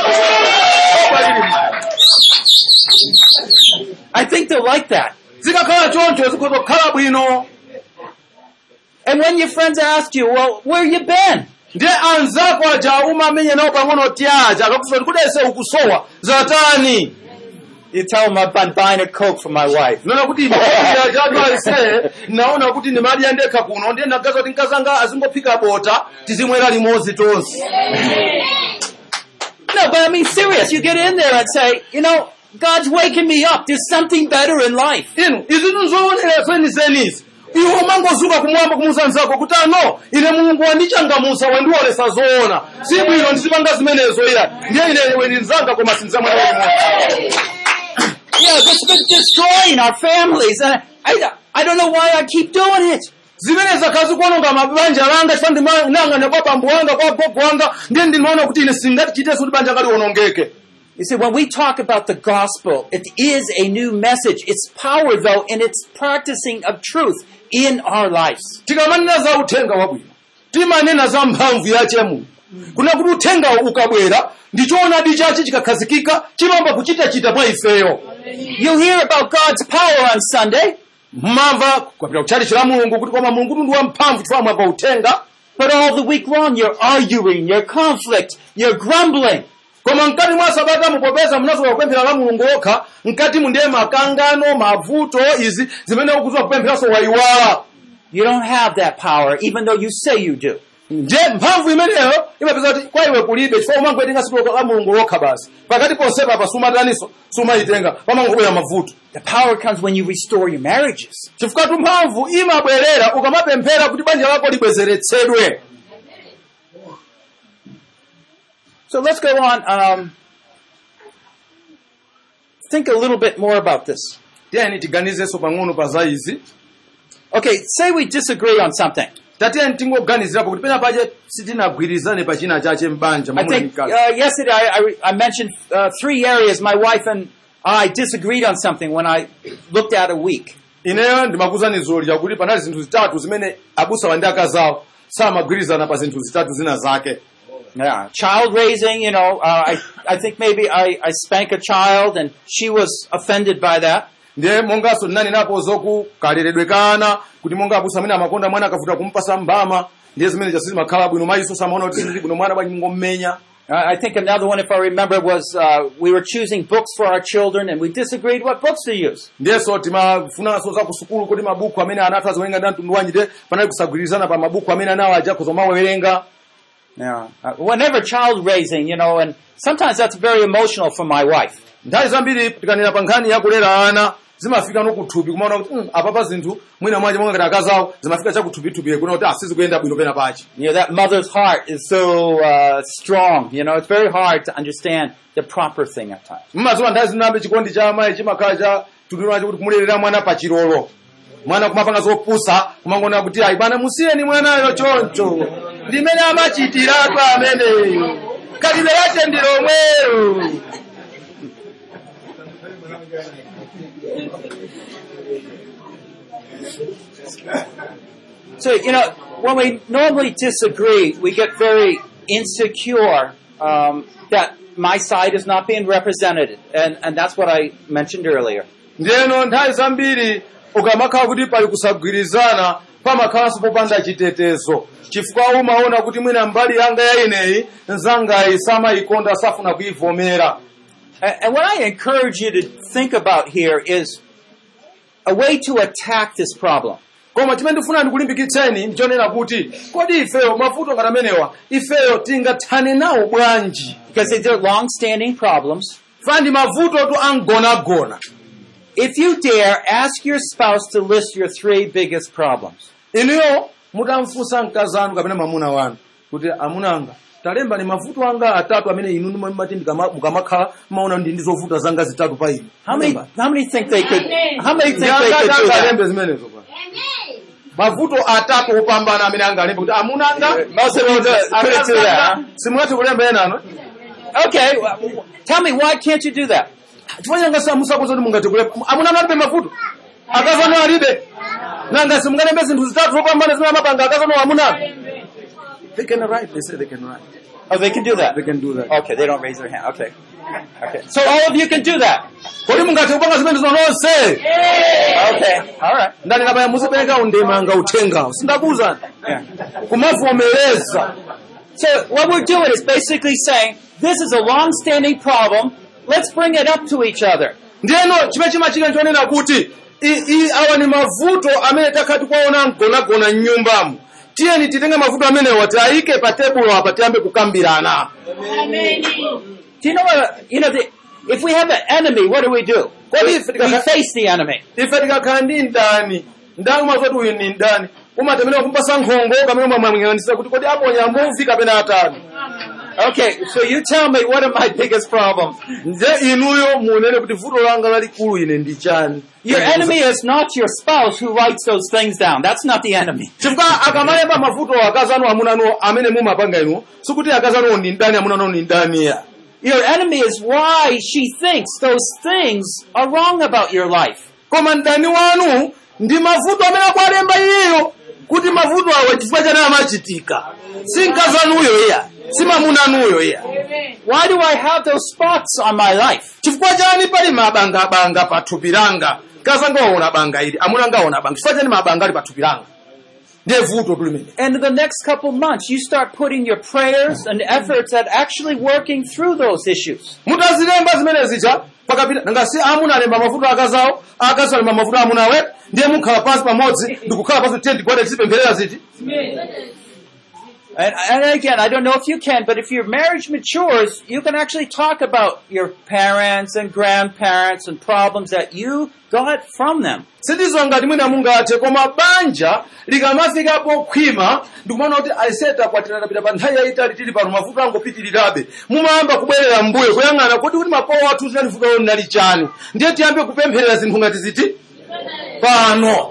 I think they'll like that. zikakhala choncho zikotokhala bwino. And when your friends ask you, well, where you been? ndiye anzako aja umamenye nawo pang'ono tyaja akakufusa kuti kudese ukusowa zatani. You tell them I've been buying a Coke for my wife. nona kuti jatu alise naona kuti ndimadya ndekha kuno ndiye ndagaza kuti nkazanga azingophika bota tizimwera limodzi tonse. No, but I mean serious. You get in there and say, you know, God's waking me up. There's something better in life. inu izi zoonera zenizenizi iwe umangozuka kumwamba kumusa nzako kuti ano ine mulungu wandichangamusa wandiwonesa zoona si bwino ndizipanga zimenezo iya ndiye ine iwe ndinzanga koma sinzamwera limodzi. Yeah, it's been destroying our families, and I don't know why I keep doing it. zimene zakhazi kuononga mabanja langa chifukwa ndinang'ana kwa bambo wanga kwa gogo wanga ndiye ndinaona kuti ine singachiteso kuti banja liwonongeke. You see, when we talk about the gospel, it is a new message. Its power, though, in its practicing of truth in our lives. tikamanena za uthenga wabwino timanena za mphamvu yache Mulungu. kuna kuti uthenga ukabwera ndichoonadi chache chikakhazikika chimamba kuchitachita mwa ifeyo. You hear about God's power on Sunday, mmamva kupita kutchalichi la Mulungu kuti koma Mulungu ndi wamphamvu chifukwa mwamva uthenga. but all the week long you're arguing, you're conflict, you're grumbling. koma mkati mwa sabata mupopeza munazoka kupemphera la Mulungu okha mkati mundiye makangano mavuto izi zimene ukuzowa kupempheranso wayiwala. You don't have that power, even though you say you do. nje mphamvu imeneyo imapeza kuti kwa iwe kulibe chifukwa umangoitenga siku la Mulungu lokha basi pakati ponsepa apa sumataniso sumayitenga pamangobwera mavuto. The power comes when you restore your marriages. chifukwa tu mphamvu imabwerera ukamapemphera kuti banja lako libwezeretsedwe. So let's go on. Think a little bit more about this. tiyeni tiganizenso pang'ono pa za izi. Okay, say we disagree on something. tatiyeni tingoganizirapo kuti pena pache sitinagwirizane pa china chache m'banja I think yesterday I mentioned 3 areas my wife and I disagreed on something when I looked at a week. ineyo ndimakuzani zolya kuti panali zinthu zitatu zimene abusa wandi akazawo samagwirizana pa zinthu zitatu zina zake. Yeah, child raising, you know, I think maybe I spank a child and she was offended by that. ndiye monganso ndinani napo zokukaleredwe kana kuti monga abusa amene amakonda mwana akavuta kumpasa mbama ndiye zimene chasizi makhala bwino mayiso samaona kuti sizili bwino mwana bwanji ngomenya. I think another one, if I remember, was we were choosing books for our children and we disagreed what books to use. Ndiyeso timafunanso za kusukulu kuti mabuku amene anathu azowerenga ndi mtundu wanji te panali kusagwirizana pa mabuku amene anawo aja kuzomawerenga. Yeah. Whenever child raising, and sometimes that's very emotional for my wife. Nthawi zambiri tikanena pa nkhani ya kulera ana zimafika nokuthupi kumaona kuti apapa zinthu mwina mwaje monga ngati akazawo zimafika chakuthupithupi kuna kuti asizikuyenda bwino pena pachi. That mother's heart is so strong. It's very hard to understand the proper thing at times. Mmaziwa nthawi zinambe chikondi cha amayi chimakhala cha tundunacho kuti kumulerera mwana pa chilolo. Mwana kumapanga zopusa kumangona kuti ayi bana musiyeni mwanayo choncho. Ndimene amachitiratu amene. Kalime yake ndi lomwero. So, when we normally disagree, we get very insecure that my side is not being represented. And that's what I mentioned earlier. Ndiyeno nthawi zambiri ukamakhala kuti pali kusagwirizana pamakhalanso popanda chitetezo. Chifukwa umaona kuti mwina mbali yanga ya ineyi nzangayi samayikonda safuna kuyivomera. And what I encourage you to think about here is a way to attack this problem. Koma chimene ndifuna ndikulimbikitseni ndichonena kuti kodi ifeyo mavuto ngati amenewa ifeyo tingathane nawo bwanji? Because they're long-standing problems. Fandi mavuto tu angonagona. If you dare, ask your spouse to list your 3 biggest problems. Inuyo mutamfunsa mkazi anu kapena mwamuna wanu kuti amunanga talemba ni mavuto anga atatu amene inu mmati mukamakhala maona ndi ndizovuta zanga zitatu pa inu. How many think they could do that? Zimenezo kwa. Mavuto atatu upambana amene angalemba kuti amunanga Most of you couldn't do that. simwati kulemba enano. Okay, tell me, why can't you do that? Tifanya samusakoza kuti mungati kulemba amunanga alibe mavuto akazano alibe nanga simungalembe zinthu zitatu zopambana zimene amapanga akazano amunanga. They can write. They say they can write. Oh, they can do that? They can do that. Okay, they don't raise their hand. Okay. So all of you can do that? Kodi mungati kupanga zimene zonse. Okay, all right. Ndani kabaya muzipereka undemanga uthenga. Sindakuza. Yeah. Kumavomereza. So what we're doing is basically saying, this is a long-standing problem. Let's bring it up to each other. Ndiyeno chimene chimachika nchonena kuti awa ni mavuto amene takati kwaona mgonagona m'nyumbamo. Tiyeni titenge mavuto amenewa tiayike pa tebulo apa tiyambe kukambirana. Amen. Do you know what? If we have an enemy, what do? We face the enemy. Ife tikakhala ndi ndani mazoti uyu ni ndani umatemera kumpasa nkhongo kamene mwamwang'anisa kuti kodi aponya mbuvi kapena atani. Okay, so you tell me, what are my biggest problems? Inuyo munene kuti vuto langa lalikulu ine ndi chani. Your enemy is not your spouse who writes those things down. That's not the enemy. Chifukwa akamalemba mavuto akazanu amunano amene mumapanga inu sikuti akazanu ndi ndani amunano ndi ndani ya. Your enemy is why she thinks those things are wrong about your life. Koma ndani wanu ndi mavuto amene akwalemba iyeyo kuti mavuto awa chifukwa chani amachitika. Si nkazanuyo ya. Si mamunanuyo ya. Why do I have those spots on my life? Chifukwa chani pali mabanga pa thupi langa. Kazanga waona banga ili, amunanga waona banga. Chifukwa chani mabanga ali pa thupi langa. Ndiye vuto tulimene. And in the next couple months, you start putting your prayers and efforts at actually working through those issues. Mutazilemba zimene zija pakapita nanga si amuna alemba mavuto akazawo, akazawo alemba mavuto amunawe, ndiye mukhala pansi pamodzi, ndikukhala pansi tendi kwade tipempherera ziti. And again, I don't know if you can, but if your marriage matures, you can actually talk about your parents and grandparents and problems that you got from them. Sindizo ngati mwina mungathe koma banja likamafika pokhwima ndikumana kuti aiseta kwatirana pita pa nthawi yayitali tili pano mavuto angopitirirabe mumayamba kubwerera mbuyo kuyang'ana kuti mapawa athu zinalifuka ono nali chani ndiye tiyambe kupempherera zinthu ngati ziti pano.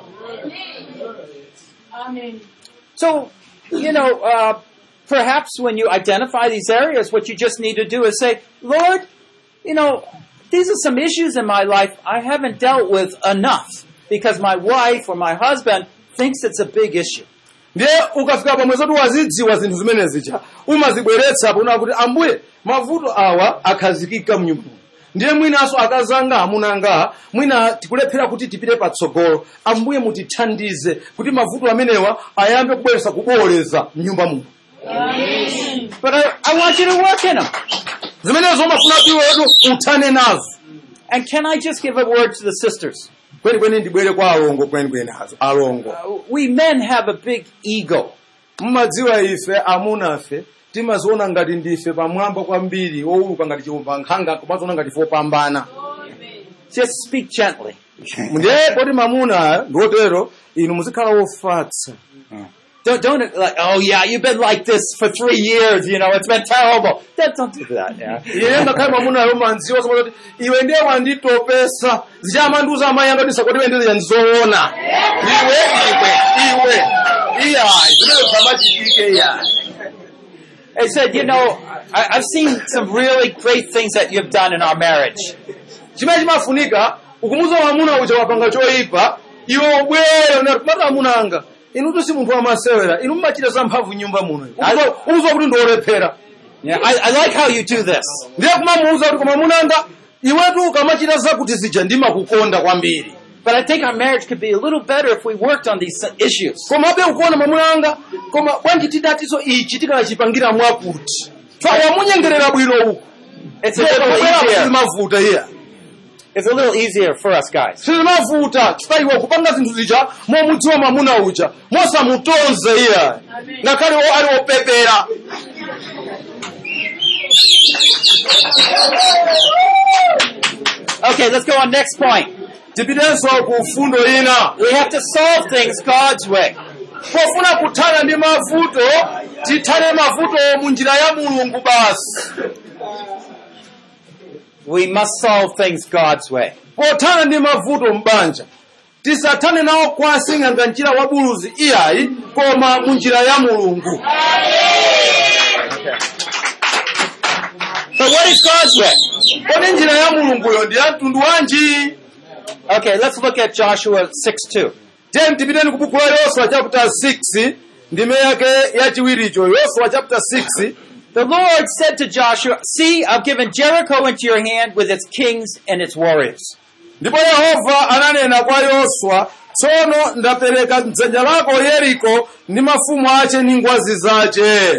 Amen. So, perhaps when you identify these areas, what you just need to do is say, Lord, these are some issues in my life I haven't dealt with enough because my wife or my husband thinks it's a big issue. Ndiye ukafika pamwe zoti wazidziwa zinthu zimene zija umazibweretsa pona kuti ambuye mavuto awa akhazikika mnyumba. Ndiye mwinaso akazanga amunanga mwina tikulephera kuti tipite patsogolo ambuye mutithandize kuti mavuto amenewa ayambe kubweretsa kuboleza mnyumba muno. But I want you to work in them. zimenezo umafuna kuti iwetu uthane nazo. And can I just give a word to the sisters? Kwenikweni ndibwere kwa alongo kwenikweni azo. Alongo. We men have a big ego. Mumadziwa ife amunafe timaziona ngati ndife pamwamba kwambiri owuluka ngati chiwombankhanga komanso ngati fopambana. Just speak gently. Ndiye kodi mamuna ndotero inu muzikhala wofatsa. Don't like, oh yeah, you've been like this for 3 years, you know, it's been terrible. Don't do that, yeah. Iye ngakhale mamuna ayomanziwa somati kuti iwe ndiye wanditopesa zichamanduza amayi anga kuti sakoti iwe ndiye yandizoona. Iwe. Iya, zimene zamachitike iya. I said, you know, I've seen some really great things that you've done in our marriage. Chimene chimafunika ukumuza mamuna uja wapanga choyipa iwe ubwere unati mamuna anga inu si munthu wamasewera inu mumachita zamphamvu nyumba muno uzwa kuti ndiolephera. Yeah, I like how you do this. Ndiye kumamuuza kuti koma mamuna anga iwetu ukamachita zakuti zija ndimakukonda kwambiri. But I think our marriage could be a little better if we worked on these issues. Koma abe ukuona mamuna anga koma bwanji tidatiso ichi tikanachipangira mwakuti wamunyengerera bwino uku. It's a little easier. Mavuta here. It's a little easier for us guys. Simavuta chifukwa kupanga zinthu zija momudziwa mamuna uja mosamutonze iye ngakhale ali opepera. Okay, let's go on next point. Tipitenso ku fundo ina. We have to solve things God's way. Pofuna kuthana ndi mavuto tithane mavuto mu njira ya Mulungu basi. We must solve things God's way. Pothana ndi mavuto mbanja tisathane nawo kwasinga nga njira wa buluzi iyayi koma mu njira ya Mulungu. So what is God's way? Kodi njira ya Mulungu yo ndi mtundu wanji? Okay, let's look at Joshua 6:2. Then tipiteni ku buku la Yoswa chapter 6 ndime yake yachiwiricho. Yoswa chapter 6. The Lord said to Joshua, see, I've given Jericho into your hand with its kings and its warriors. Ndipo Yehova ananena kwa Yoswa, tsono ndapereka m'dzanja lako Yeriko ndi mafumu ache ndi ngwazi zache.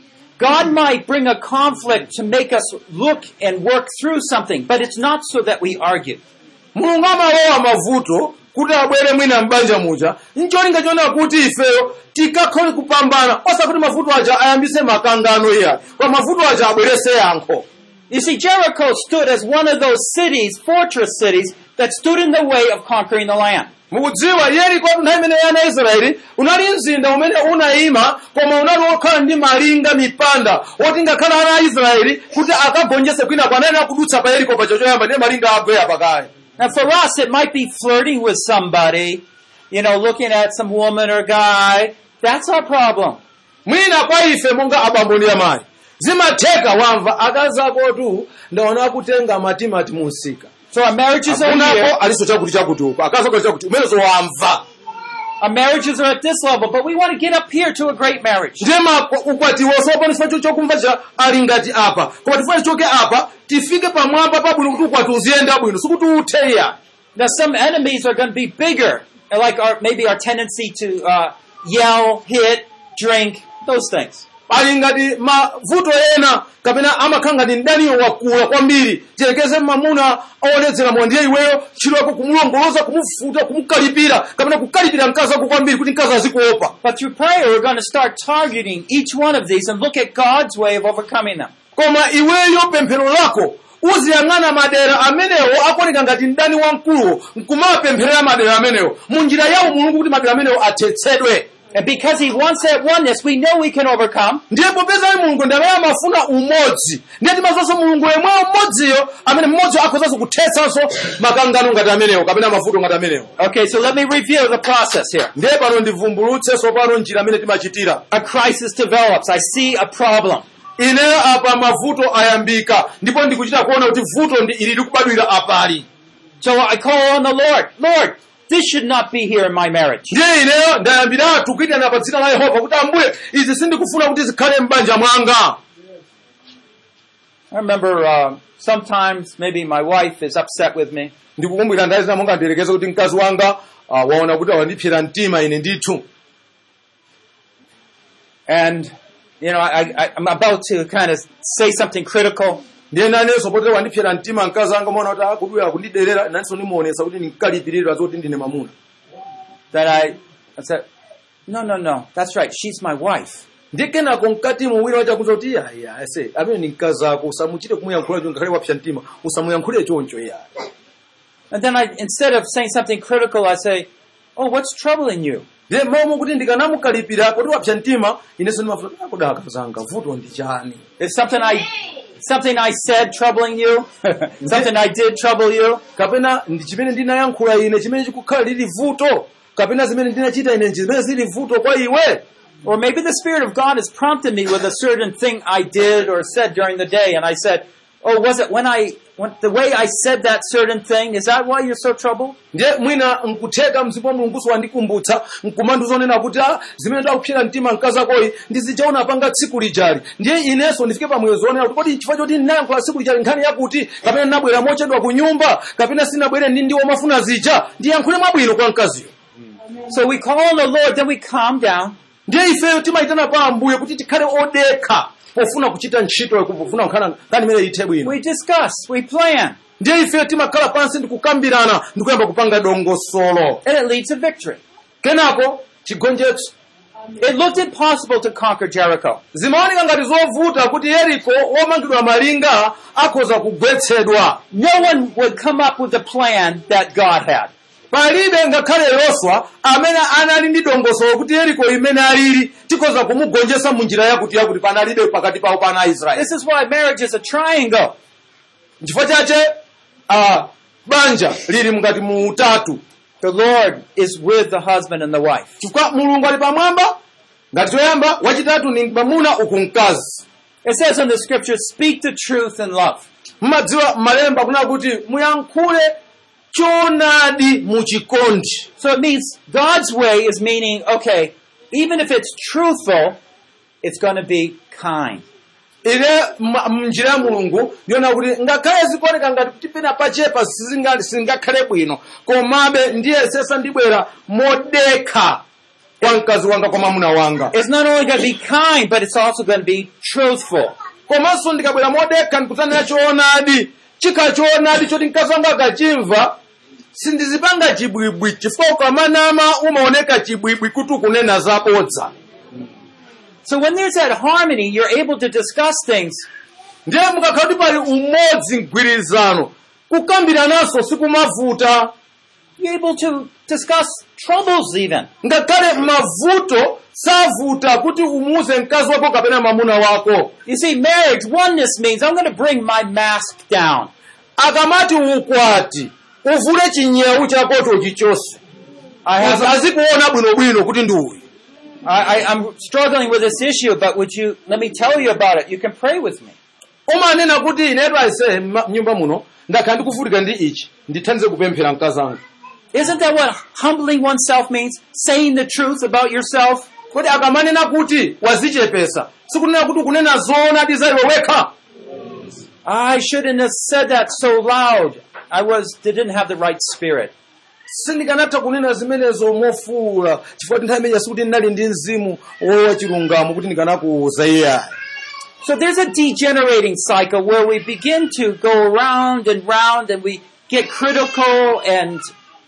God might bring a conflict to make us look and work through something, but it's not so that we argue. Mulungu amalowa mavuto kuti abwere mwina m'banja muja ncholinga chona kuti ifeyo tikakhole kupambana osakuti mavuto aja ayambise makangano iya kwa mavuto aja abwerese yankho. You see, Jericho stood as one of those cities, fortress cities, that stood in the way of conquering the land. Mukudziwa Yeriko nthawi imene yana Israeli unali mzinda umene unayima koma unali wokhala ndi malinga mipanda woti ngakhala ana a Israeli kuti akagonjese kwina kwanena kudutsa pa Yeriko pacho choyamba ndi malinga abweya pakale. Now for us, it might be flirting with somebody, you know, looking at some woman or guy. That's our problem. Mwina kwa ife monga abambo ndi amayi zimatheka wamva akazi akotu ndaona kutenga matimati musika. So our marriages are here. Aliso chakuti uko akazi akotu chakuti umenezo wamva. Our marriages are at this level, but we want to get up here to a great marriage. Ndema ukwatiwo sopo nifacho chokumva cha alingati apa. Kwa tifanye choke apa tifike pamwamba pabwino kuti ukwati uziyenda bwino sikuti utheya. Now some enemies are going to be bigger, like maybe our tendency to yell, hit, drink, those things. Alingati mavuto ena kapena amakhanga ndi ndaniyo wakula kwambiri tirekeze mamuna aonetsera mwandiye iweyo chiloko kumulongoloza kumufuta kumukalipira kapena kukalipira mkazi wako kwambiri kuti mkazi azikuopa. But through prayer we're going to start targeting each one of these and look at God's way of overcoming them. Koma iweyo pemphero lako uziyang'ana madera amenewo akuoneka ngati ndani wamkulu nkumapempherera madera amenewo munjira yawo Mulungu kuti madera amenewo athetsedwe. And because he wants that oneness, we know we can overcome. Ndiye popeza Mulungu ndiye amafuna umodzi. Ndiye timazonso Mulungu yemwe umodziyo amene mmodzi akhozaso kuthetsanso makangano ngati amenewo kapena mavuto ngati amenewo. Okay, so let me review the process here. Ndiye pano ndivumbulutsenso pano njira amene timachitira. A crisis develops. I see a problem. Ineyo apa mavuto ayambika ndipo ndikuchita kuona kuti vuto ndi ili likubadwira apali. So I call on the Lord. Lord, this should not be here in my marriage. Ndiye ineyo ndayambira tukuyitana pa dzina la Yehova kuti Ambuye izi sindikufuna kuti zikhale m'banja mwanga. I remember sometimes maybe my wife is upset with me. Ndikukumbukira ndayi zina monga ndiyerekeze kuti mkazi wanga waona kuti awandipsera mtima ine ndithu. And I'm about to kind of say something critical. ndiye nanenso potero wandipsera mtima mkazi anga mwana kuti akudwera kundiderera nanso nimuonesa kuti ndinkalipirira zoti ndine mamuna That I said, no, that's right, she's my wife. ndiye kenako mkati muwira wachakuza kuti ase amene ni mkazi ako usamuchite kumuyankhula choncho ngakhale wapsa mtima usamuyankhule choncho And then instead of saying something critical, I say, oh, what's troubling you? ndiye momo kuti ndikanamukalipira kuti wapsa mtima inenso ndimafuta akudaka zanga vuto ndi chani Is something I said troubling you? Something I did trouble you? kapena ndi chimene ndinayankhula ine chimene chikukhala lili vuto kapena zimene ndinachita ine zimene zili vuto kwa iwe Or maybe the Spirit of God has prompted me with a certain thing I did or said during the day, and I said, oh, was it when the way I said that certain thing, is that why you're so troubled? ndiye mwina nkutheka mzimu wa mulunguso wandikumbutsa nkumanduzonena kuti zimene ndakupsera mtima mkazi akoyi ndizichaona panga tsiku lijali ndiye inenso ndifike pamweyo zonena kuti kodi chifukwa choti ndinayankhula tsiku lijali nkhani yakuti kapena ndinabwera mochedwa ku nyumba kapena sinabwere ndi ndiwo mafuna zija ndiyankhule mwabwino kwa mkaziyo So we call on the Lord, then we calm down. ndiye ifeyo timayitana pa ambuye kuti tikhale odekha pofuna kuchita ntchito pofuna nkhani imene ithe bwino We discuss, we plan, ndiye ifeyo timakhala pansi ndikukambirana ndikuyamba kupanga dongosolo and it leads to victory. kenako chigonjetso It looked impossible to conquer Jericho. zimaoneka ngati zovuta kuti yeriko womangidwa malinga akhoza kugwetsedwa No one would come up with the plan that God had. palibe ngakhale yoswa amene anali ndi dongosolo kuti yeriko imene alili tikhoza kumugonjetsa munjira yakuti panalibe pakati pawo pana aisraeli This is why marriage is a triangle. chifukwa chache banja lili mngati mu utatu The Lord is with the husband and the wife. chifukwa mulungu ali pamwamba ngati choyamba wachitatu ni mwamuna uku mkazi It says in the scriptures, speak the truth in love. mmadziwa malemba kuna kuti muyankhule choonadi muchikondi So it means God's way is meaning, okay, even if it's truthful, it's going to be kind. ine mnjira ya mulungu ndiona kuti ngakhale zikuoneka ngati kuti pena pachepa sizingakhale bwino komabe ndiyesesa ndibwera modekha kwa mkazi wanga kwa mwamuna wanga It's not only going to be kind, but it's also going to be truthful. komanso ndikabwera modekha ndikudzanena choonadi chikhala choonadi choti mkazi wanga akachimva sindizipanga chibwibwi chifukwa ukamanama umaoneka chibwibwi kuti ukunena zabodza So when there's that harmony, you're able to discuss things. ndiye mukakhala kuti pali umodzi mgwirizano kukambirananso sikumavuta You're able to discuss troubles even. ngakhale mavuto savuta kuti umuuze mkazi wako kapena mwamuna wako You see, marriage, oneness means I'm going to bring my mask down. akamati ukwati uvule chinyewu chakocho uchichose azikuona bwinobwino kuti ndi uyu I'm struggling with this issue, but let me tell you about it. You can pray with me. umanena kuti inetu aise nyumba muno ndakhala ndikuvutika ndi ichi ndithandize kupemphera mkazi anga Isn't that what humbling oneself means? Saying the truth about yourself? kodi akamanena kuti wazichepesa sikunena kuti ukunena zoonadi za iwe wekha I shouldn't have said that so loud. Didn't have the right spirit. sindikanatha kunena zimenezo mofuwula chifukwa nthawi imene sikuti ndinali ndi mzimu wachilungamo kuti ndikanakuuza iyayi So there's a degenerating cycle where we begin to go round and we get critical and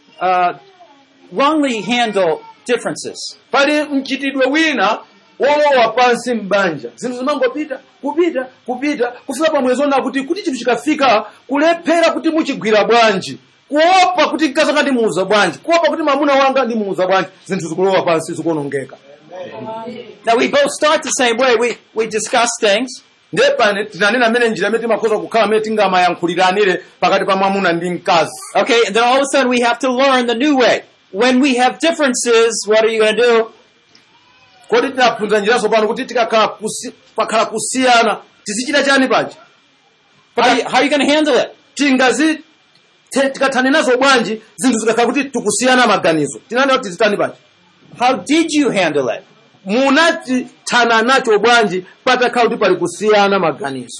wrongly handle differences. pali mchitidwe wina wowowa pansi m'banja zinthu zimangopita kufika pamwezo na kuti chinthu chikafika kulephera kuti muchigwira bwanji kuopa kuti mkazi anga ndimuuza bwanji kuopa kuti mwamuna wanga ndimuuza bwanji zinthu zikulowa pansi zikuonongeka Now we both start the same way. We discuss things. ndiye pane tinanena mmene njira imene timakhoza kukhala mmene tingamayankhuliranire pakati pa mwamuna ndi mkazi Okay, and then all of a sudden we have to learn the new way. When we have differences, what are you going to do? kodi tinaphunzira njiraso pano kuti pakhala kusiyana tizichita chani paja How are you going to handle it? tikathane nazo bwanji zinthu zikakhala kuti tikusiyana maganizo tinanena kuti tizitani paja How did you handle it? munatithana nacho bwanji patakhala kuti pali kusiyana maganizo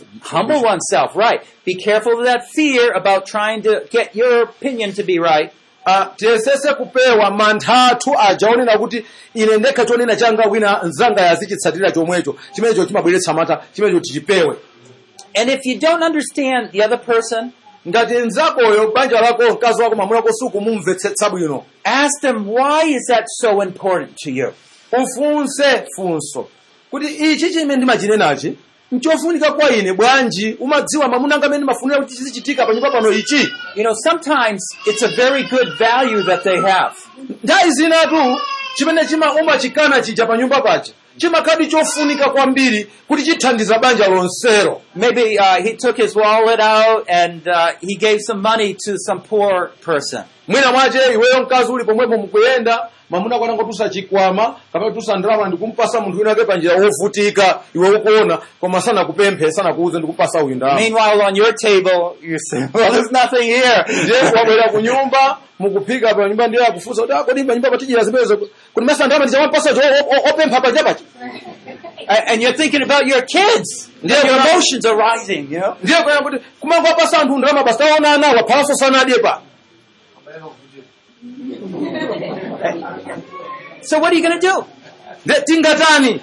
Humble oneself, right. Be careful of that fear about trying to get your opinion to be right. tiyesese kupewa mantha athu ajaonena kuti ine ndekha chonena changa wina nzanga yazichitsatira chomwecho chimenecho chimabweretsa mantha chimenecho tichipewe. And if you don't understand the other person, ngati nzakoyo banja lako mkazi wako mwamuna ko sukumumvetsetsa bwino, ask them, why is that so important to you? ufunse funso kuti ichi chimene ndimachinenachi nchofunika kwa ine bwanji, umadziwa mamuna anga amene mafunira kuti chizichitika pa nyumba pano ichi. You know, sometimes it's a very good value that they have. Nthawi zinatu chimene umachikana chija pa nyumba paja chimakhala chofunika kwambiri kuti chithandiza banja lonsero. Maybe he took his wallet out and he gave some money to some poor person. Mwina mwache iweyo mkazi uli pomwepo mukuyenda mamuna kwana ngotusa chikwama kapena tusa ndalama ndikumpasa munthu wina pa njira wovutika iwe ukuona koma sana kupemphe sana kuuze ndikupasa uyu ndalama. Meanwhile on your table you say, well, there's nothing here. Ndiye wabwera ku nyumba mukuphika pa nyumba ndiye akufunsa kuti kodi pa nyumba patijira zimenezo kuti masa ndalama ndichapasa opempha pa japachi. And you're thinking about your kids. Your emotions are rising, you know. Ndiye kwa kuti kumangwa pasa anthu ndalama basi taona anawa palaso sana adiye pa. So what are you going to do? Tingatani.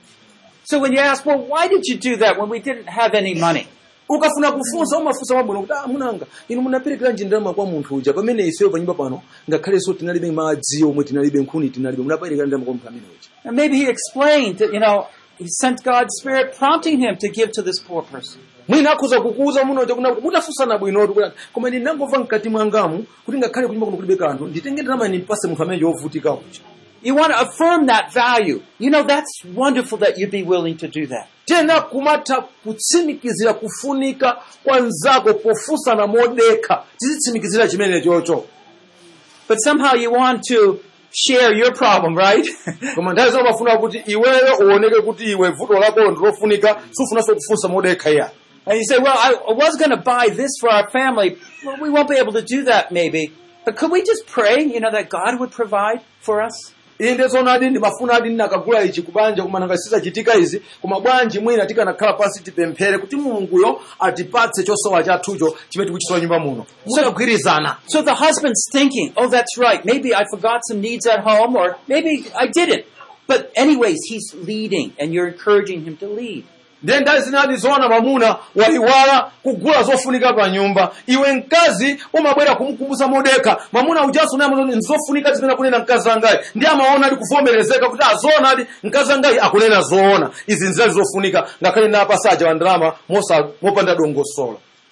So when you ask, well, why did you do that when we didn't have any money? Ukafuna kufunsa umafunsa wabwino kuti munanga inu munaperekera ndalama kwa munthu uja pamene iseyo pa nyumba pano ngakhale so tinalibe madzi omwe tinalibe nkhuni tinalibe munaperekera ndalama kwa munthu amene uja. And maybe he explained that, you know, he sent God's Spirit prompting him to give to this poor person. Mwina akhoza kukuuza muno uja kuna kuti mutafunsana bwino kuti koma ndinangomva mkati mwangamu kuti ngakhale kunyumba kuno kulibe kanthu nditenge ndalama nimpase munthu amene yovutika uja. You want to affirm that value. You know, that's wonderful that you'd be willing to do that. Tena kumata kutsimikizira kufunika kwa nzako pofusa na modeka tizitsimikizira chimene chocho. But somehow you want to share your problem, right? Koma nthawi zina umafuna kuti iweyo uoneke kuti iwe vuto lako ndilofunika sufuna so kufunsa modeka ya. And you say, well, I was going to buy this for our family. Well, we won't be able to do that maybe. But could we just pray, you know, that God would provide for us? Inde zona adi ndimafuna adi ndakagula ichi kubanja kumananga sizachitika izi koma bwanji mwina tikanakhala pansi tipemphere kuti Mulunguyo atipatse chosowa chathucho chimene tikuchisowa nyumba muno. Mutagwirizana. So the husband's thinking, oh, that's right. Maybe I forgot some needs at home or maybe I didn't. But anyways, he's leading and you're encouraging him to lead. Then nthawi zinadi zoona mamuna waiwala kugula zofunika pa nyumba. Iwe mkazi umabwera kumukumbusa modeka. Mamuna ujaso naye muno nzofunika zimene akunena mkazi wangayi. Ndiye amaona ali kuvomerezeka kuti azoona ali mkazi wangayi akunena zoona. Izi nzali zofunika ngakhale na pasaja wa ndalama mopanda dongosola.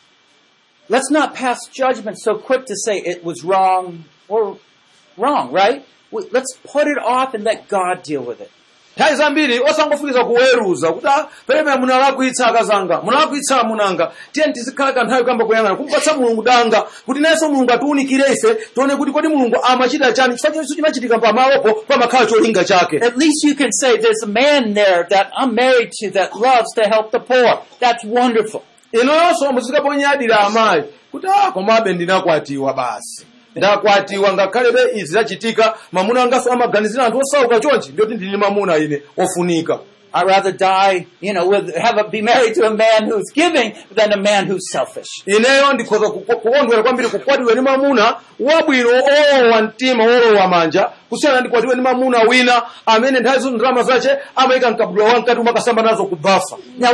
Let's not pass judgment so quick to say it was wrong or wrong, right? Let's put it off and let God deal with it. Nthawi zambiri osangofukiza kuweruza kuti pereme munalakwitsa akazanga munalakwitsa munanga tiye tizikhala kanthawi kamba kuyang'ana kumpatsa Mulungu danga kuti nayenso Mulungu atiunikire ife tione kuti kodi Mulungu amachita chani chifukwa chonse chimachitika pamalopo pamakhala cholinga chake. At least you can say there's a man there that I'm married to that loves to help the poor. That's wonderful. Inonso muzikaponyadira amayi kuti komabe ndinakwatiwa basi. Ndakwatiwa ngakhalebe izi zachitika mamuna angaso amaganizira anthu osauka chonchi ndiyoti ndili mamuna ine ofunika. I'd rather die, you know, be married to a man who's giving than a man who's selfish. Ineyo ndikhoza kukondwera kwambiri kukwatiwe ni mamuna wabwino wa mtima wa manja kusiyana ndikwatiwe ni mamuna wina amene nthawi zonse ndalama zace amayika mkabudula wankati umakasamba nazo kubafa. Now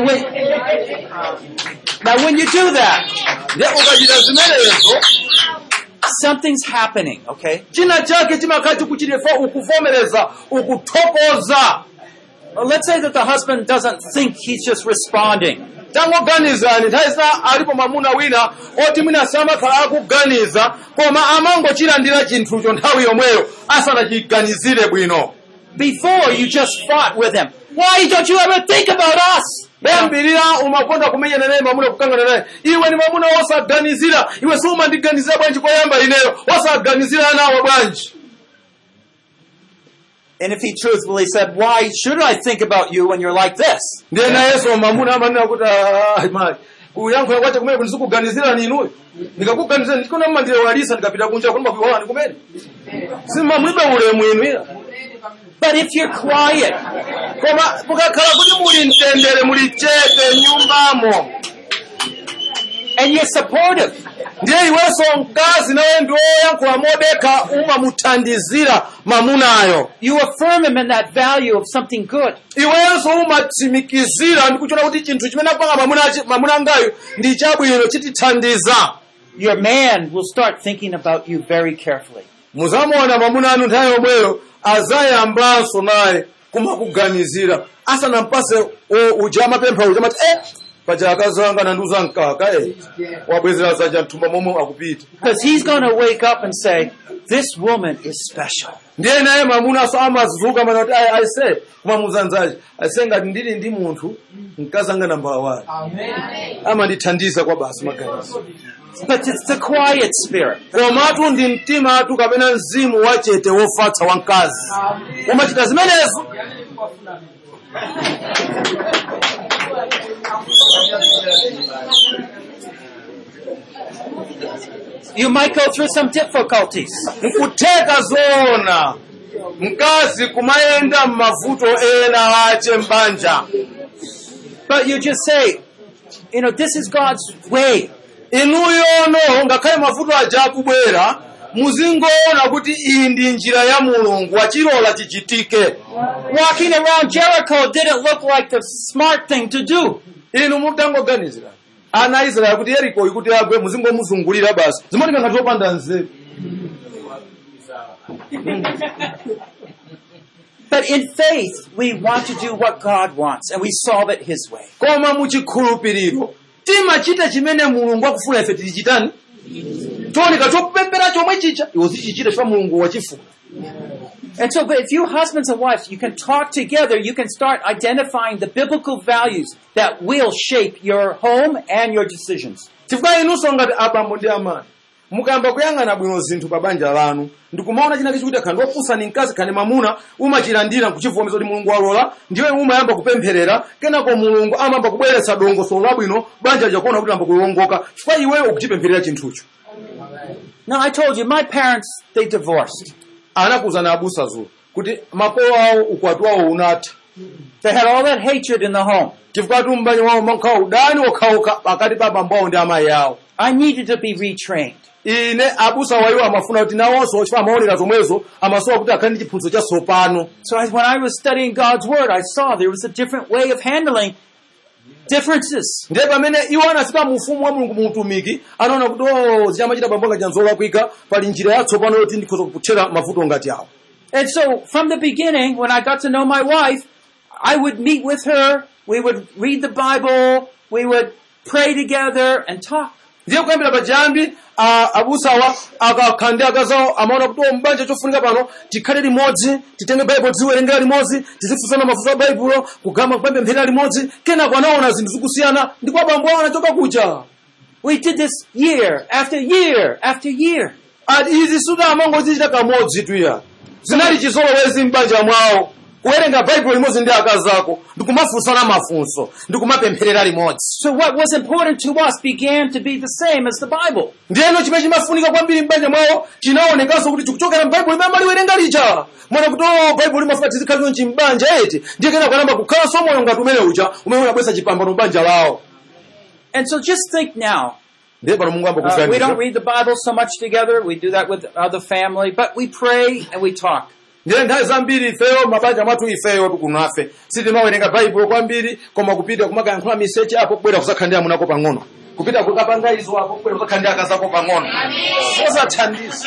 when you do that, ukachita zimenezo something's happening, okay? China chake chimakati kuchirefa ukuvomereza ukuthokoza. Well, let's say that the husband doesn't think he's just responding. Tangoganizani nthawi alipo mamuna wina oti mwina samakhala akuganiza koma amangochilandira chinthucho nthawi yomweyo asanachiganizire bwino. Before you just fought with him. Why don't you ever think about us? Bambirira umakonda kumenyana naye mamuna kukangana naye. Iwe ni mamuna osaganizira. Iwe suma ndiganizira bwanji koyamba ineyo. Osaganizira nawe bwanji. And if he truthfully said, why should I think about you when you're like this? Ndiye na Yesu mamuna amanena kuti mai. Uyankhula kwacha kumene kundisukuganizira ninu. Ndikakuganizira ndikona mmandire walisa ndikapita kunja kulumba kuiwala ndikumene. Sima mulibe ulemu inu ila. But if you're quiet, koma mukakhala kuti muli mtendere muli chete nyumbamo and you're supportive, ndiye iwenso mkazi nawe ndiwoyankhula modekha umamuthandizira mamunayo. You affirm him in that value of something good. Iwenso umatsimikizira ndi kuchona kuti chinthu chimene apanga mamuna ngayo ndi chabwino chitithandiza. Your man will start thinking about you very carefully. Muzamuona mamuna anu nthawi yomweyo azayambanso naye kumakuganizira asanampase ujama pempha ujamati paja akazanga nanduza nkaka wabwezera zaja mtumba momwe akupita. Because he's going to wake up and say, this woman is special. Ndiye naye mamuna so amazuka mana kuti I say kuma muzanzaje ase ngati ndili ndi munthu mkazanga namba 1. Amen. Amandithandiza kwa basi maganizo. But it's the quiet spirit. Komatu ndi mtima atu kapena mzimu wachete wofatsa wankazi. Umachita zimenezo. You might go through some difficulties. Nkuteka zona mkazi kumayenda mavuto ena ache mbanja. But you just say, this is God's way. Inuyono ngakhale mavuto aja kubwera muzingoona kuti iyi ndi njira ya Mulungu wachilola chichitike. Walking around Jericho didn't look like the smart thing to do. Inu mutangoganizira ana Israeli kuti Yeriko ikuti agwe muzingomuzungulira basi zimatika ngati opanda nzeru. But in faith we want to do what God wants and we solve it his way. Koma muchikhulupiriro timachita chimene Mulungu akufuna ife tichitani. Tonika chopempera chomwe chicha iwo zichichita chifukwa Mulungu wachifuna. And so, but if you husbands and wives, you can talk together, you can start identifying the biblical values that will shape your home and your decisions. Chifukwa inunso ngati abambo ndi amayi mukayamba kuyang'ana bwino zinthu pa banja lanu ndikumaona china chikuti khandi opusa ni mkazi khandi mamuna umachilandira kuchivomeza kuti Mulungu walola ndiwe umayamba kupempherera kenako Mulungu amayamba kubweretsa dongosolo labwino banja likuona kuti amba kuwongoka chifukwa iweyo ukuchipempherera chinthucho. Now I told you my parents, they divorced. Anakuzana abusa zulo kuti makolo awo ukwati wawo unatha. They had all that hatred in the home. Chifukwa tumbanya wawo mankhawa udani okhaoka pakati pa bambo awo ndi amayi awo. I needed to be retrained. Ine abusa waiwo amafuna kuti nawonso chifukwa amaonera zomwezo amasowa kuti akhale ndi chiphunzitso chatsopano. So when I was studying God's word, I saw there was a different way of handling differences. Ndiye pamene iwo anafika mu ufumu wa Mulungu muutumiki anaona kuti zichamachita bambo ngati anzola kuika pali njira yatsopano yoti ndikhoza kuputhera mavuto ngati awo. And so from the beginning, when I got to know my wife, I would meet with her, we would read the Bible, we would pray together and talk. Ndiye kuyambira pajambi abusawa akakhandi akazawo amaona kuti mbanja chofunika pano tikhale limodzi titenge Bible tiwerengera limodzi tizifunsana mafunso a Bible kugamba kupempherera limodzi kenako anaona zinthu zikusiyana ndipo abambo awo anachoka kuja. We did this year after year after year. Izi suda amangozichita kamodzi tuya zinali chizolowezi mbanja mwawo kuwerenga Bible limodzi ndi akazako ndikumafunsana mafunso ndikumapempherera limodzi. So what was important to us began to be the same as the Bible. Ndiyeno chimene chimafunika kwambiri mbanja mwawo chinaonekanso kuti chikuchokera m'Bible imene maliwerenga lija mwana kuti Bible limafuna tizikhalira mchimbanja eti ndiye kenako anamba kukhalanso moyo ngati umene uja umene unabweretsa chipambano m'banja lawo. And so just think now. We don't read the Bible so much together. We do that with other family, but we pray and we talk. Ndiye nthawi zambiri ifeyo mabanja mwathu ifeyo kunafe sitimawerenga Bible kwambiri koma kupita kumakayankhula miseche apo kubwera kusakhandira munako pang'ono kupita kukapanga izo apo kubwera kusakhandira akazako pang'ono sozathandiza.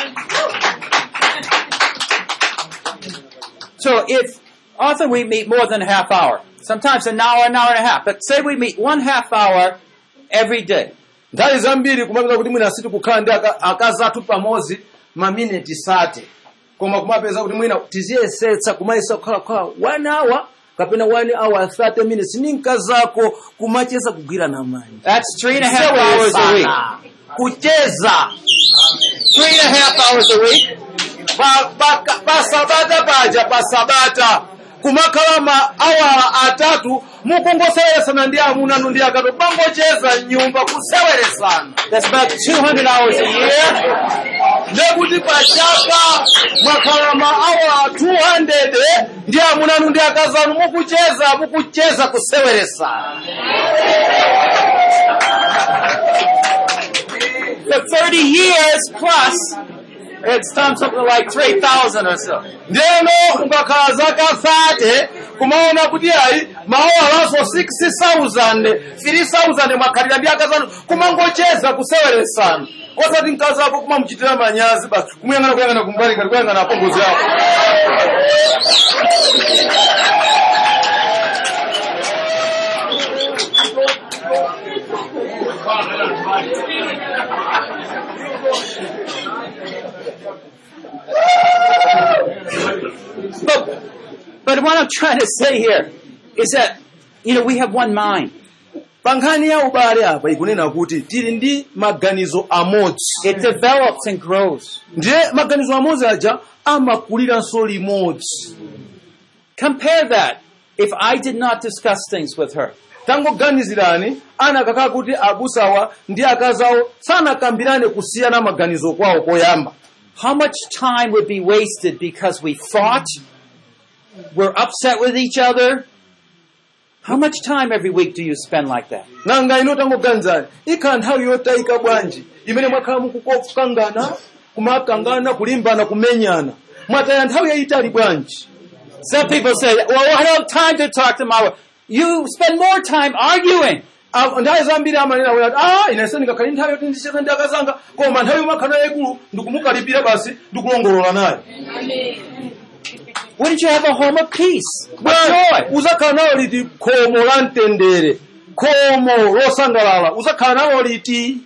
So if often we meet more than a half hour, sometimes an hour and a half, but say we meet 1/2 hour every day. Nthawi zambiri kumapeza kuti mwina situ kukhala ndi akazathu pamodzi maminiti sate koma kumapeza kuti mwina tiziyesetsa kumayesa kukhala 1 hour kapena 1 hour 30 minutes ni nkazako kumacheza kugwira na manja. That's 3.5 hours a week. Kucheza 3.5 hours a week. Pasabata paja pasabata kumakhala ma-hour atatu mukungoseweresana ndi amuna ndi akato bangocheza nyumba kuseweresana. That's about 200 hours a year. Ndekuti pachaka mwakhala ma-hour 200 ndi amuna ndi akazanu mukucheza kuseweresana. For 30 years plus, it's done something like 3,000 or so. ndeno ukakhala zaka 30 kumaona kuti ayi maowalanso 6,000 3,000 mwakhalira ndi akazanu kumangocheza kuseweresana osati mkazi wako kumamuchitira manyazi basi kuyang'ana kumbali kali kuyang'ana apongozi ako. But what I'm trying to say here is that, we have one mind. Pankhani ya ubale apa ikunena kuti tili ndi maganizo amodzi. It develops and grows. Ndiye maganizo amodzi aja amakuliranso limodzi. Compare that if I did not discuss things with her. Tangoganizirani anakakhala kuti abusawa ndi akazawo sanakambirane kusiyana maganizo kwawo koyamba. How much time would be wasted because we fought? We're upset with each other? How much time every week do you spend like that? Nanga ino tangoganizani ikhala nthawi yotayika bwanji imene mwakhala mukukangana kumakangana kulimbana kumenyana mwataya nthawi yayitali bwanji. Some people say, well, I don't have time to talk to my wife. You spend more time arguing. Nthawi zambiri amanena kuti inenso ndingakhale nthawi yoti ndicheza ndi akazanga koma nthawi yomakhala yayikulu ndikumukalipira basi ndikulongolola naye. Wouldn't you have a home of peace? Joy. Uzakhala nawo liti khomo la mtendere, khomo losangalala, uzakhala nawo liti.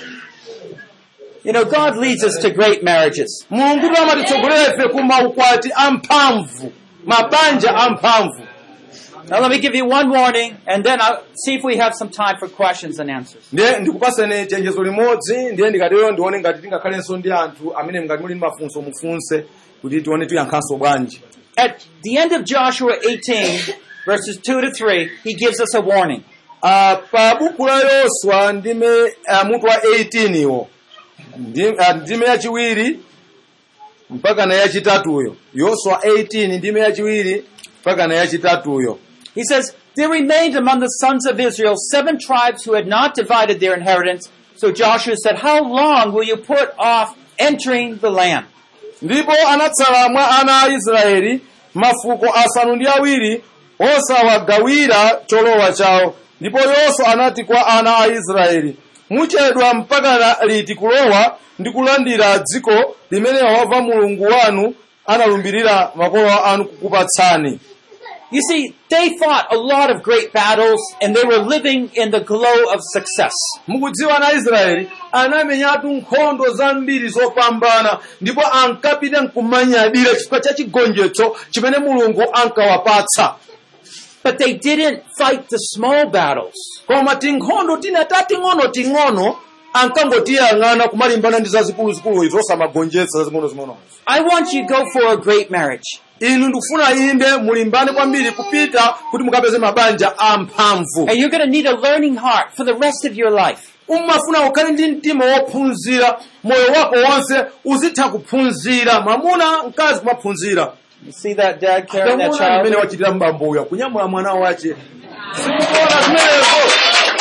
God leads us to great marriages. Mulungu amatitsogolera ife ku maukwati amphamvu, mabanja amphamvu. Now let me give you one warning, and then I'll see if we have some time for questions and answers. Ndiye ndikupaseni chenjezo limodzi, ndiye ndikatero ndione ngati tingakhalenso ndi anthu amene ngati muli ndi mafunso mufunse kuti tione tuyankhanso bwanji. At the end of Joshua 18, verses 2 to 3, he gives us a warning. Pa buku la Yoswa ndime mutu wa 18 iwo. Ndime yachiwiri mpaka na yachitatuyo. Yoswa 18 ndime yachiwiri mpaka na yachitatuyo. He says, there remained among the sons of Israel 7 tribes who had not divided their inheritance. So Joshua said, how long will you put off entering the land? Ndipo anatsala mwa ana a Israeli mafuko asanu ndi awiri osawagawira cholowa chawo. Ndipo Yoswa anati kwa ana a Israeli, muchedwa mpaka liti kulowa ndi kulandira dziko limene Yehova Mulungu wanu analumbirira makolo anu kukupatsani. You see, they fought a lot of great battles and they were living in the glow of success. Mukudziwa ana Israeli anamenyatu nkhondo zambiri zopambana ndipo ankapita nkumanyadira chifukwa cha chigonjetso chimene Mulungu ankawapatsa. But they didn't fight the small battles. Koma tinkhondo tina tating'ono ankangotiyang'ana kumalimbana ndi zazikulu izo samagonjetsa zazing'ono. I want you to go for a great marriage. Inu ndikufuna inde mulimbane kwambiri kupita kuti mukapeze mabanja amphamvu. And you're going to need a learning heart for the rest of your life. Umafuna ukhale ndi mtima wophunzira, moyo wako wonse uzitha kuphunzira, mwamuna mkazi kumaphunzira. You see that dad carrying that child? Amene wachitira mbambo uya kunyamula mwana wace. Simuona zimenezo.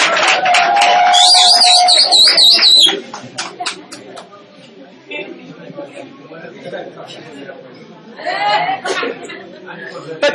But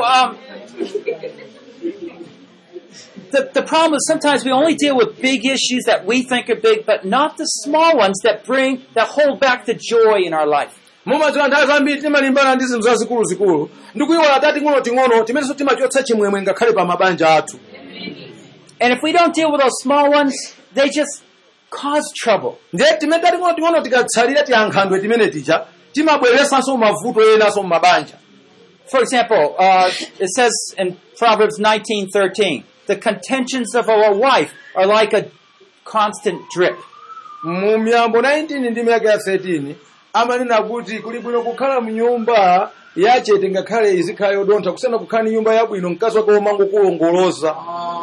the problem is sometimes we only deal with big issues that we think are big, but not the small ones that hold back the joy in our life. Mumadziwa nthawi zambiri timalimbana ndi zinthu zazikulu ndikuyiwala tating'ono timenenso timachotsa chimwemwe ngakhale pa mabanja athu. And if we don't deal with those small ones, they just cause trouble. Ndiye timene tating'ono tikatsalira tiyankhandwe timene tija timabweresanso mavuto enanso mabanja. For example, it says in Proverbs 19:13, the contentions of a wife are like a constant drip. Mu Miyambo 19 ndime yake ya 13 amanena kuti kuli bwino kukhala mnyumba yachete ngakhale izikhala yodontha kusiyana kukhala ni nyumba yabwino mkazi wake womangokulongoloza.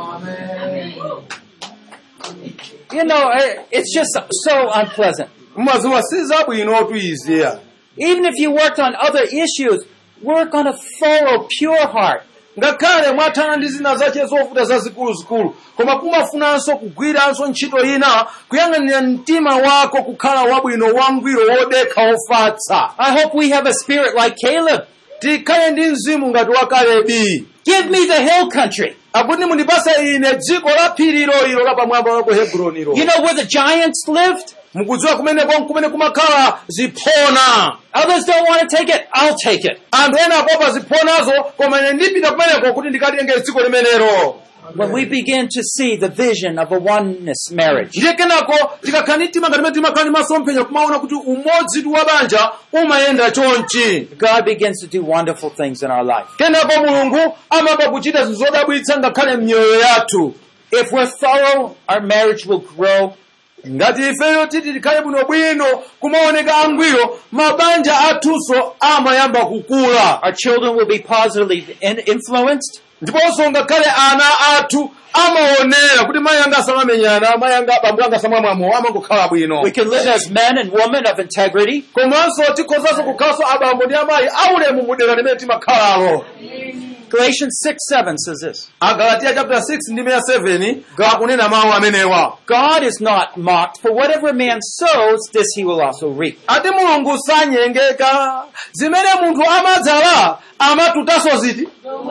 It's just so unpleasant. Mumaziwa si zabwino tuiziya. Even if you worked on other issues, work on a full, pure heart. ngakhale mwathana ndi zina zache zovuta zazikuluzikulu koma kumafunanso kugwiranso ntchito ina kuyang'anira mtima wako kukhala wabwino wangwiro wodekha wofatsa. I hope we have a spirit like Caleb. Tikhale ndi mzimu ngati wa Kalebi. Give me the hill country. Akuti mundipasa ine dziko la phirilo ilo la pamwamba la ku Hebronilo. You know where the giants lived? Mukudziwa kumene kumakhala ziphona. Others don't want to take it. I'll take it. Anthu ena apopa ziphonazo koma ine ndipita kumeneko kuti ndikatenge dziko limenelo. When we begin to see the vision of a oneness marriage, ndiye kenako tikakhala mtima ngati mene timakhala ndi masomphenya kumaona kuti umodzi wa banja umayenda chonchi. God begins to do wonderful things in our life. Kenako Mulungu amaba kuchita zinthu zodabwitsa ngakhale m'miyoyo yathu. If we're thorough, our marriage will grow. Ngati ifeyo titi tikhale bwinobwino kumaoneka angwiro mabanja athunso amayamba kukula. Our children will be positively influenced. Ndiponso ngakhale ana athu amaonera kuti mayi anga asamamenyana, mayi anga bambo anga asamamwamo amangokhala bwino. We can live as men and women of integrity. Komanso tikhozanso kukhalanso abambo ndi amayi aulemu mudera limene timakhalalo. Galatians 6:7 says this. Galatians chapter 6 ndi 7 akunena mawu amenewa. God is not mocked, for whatever a man sows, this he will also reap. Ati Mulungu sanyengeka, zimene munthu amadzala amatutanso ziti.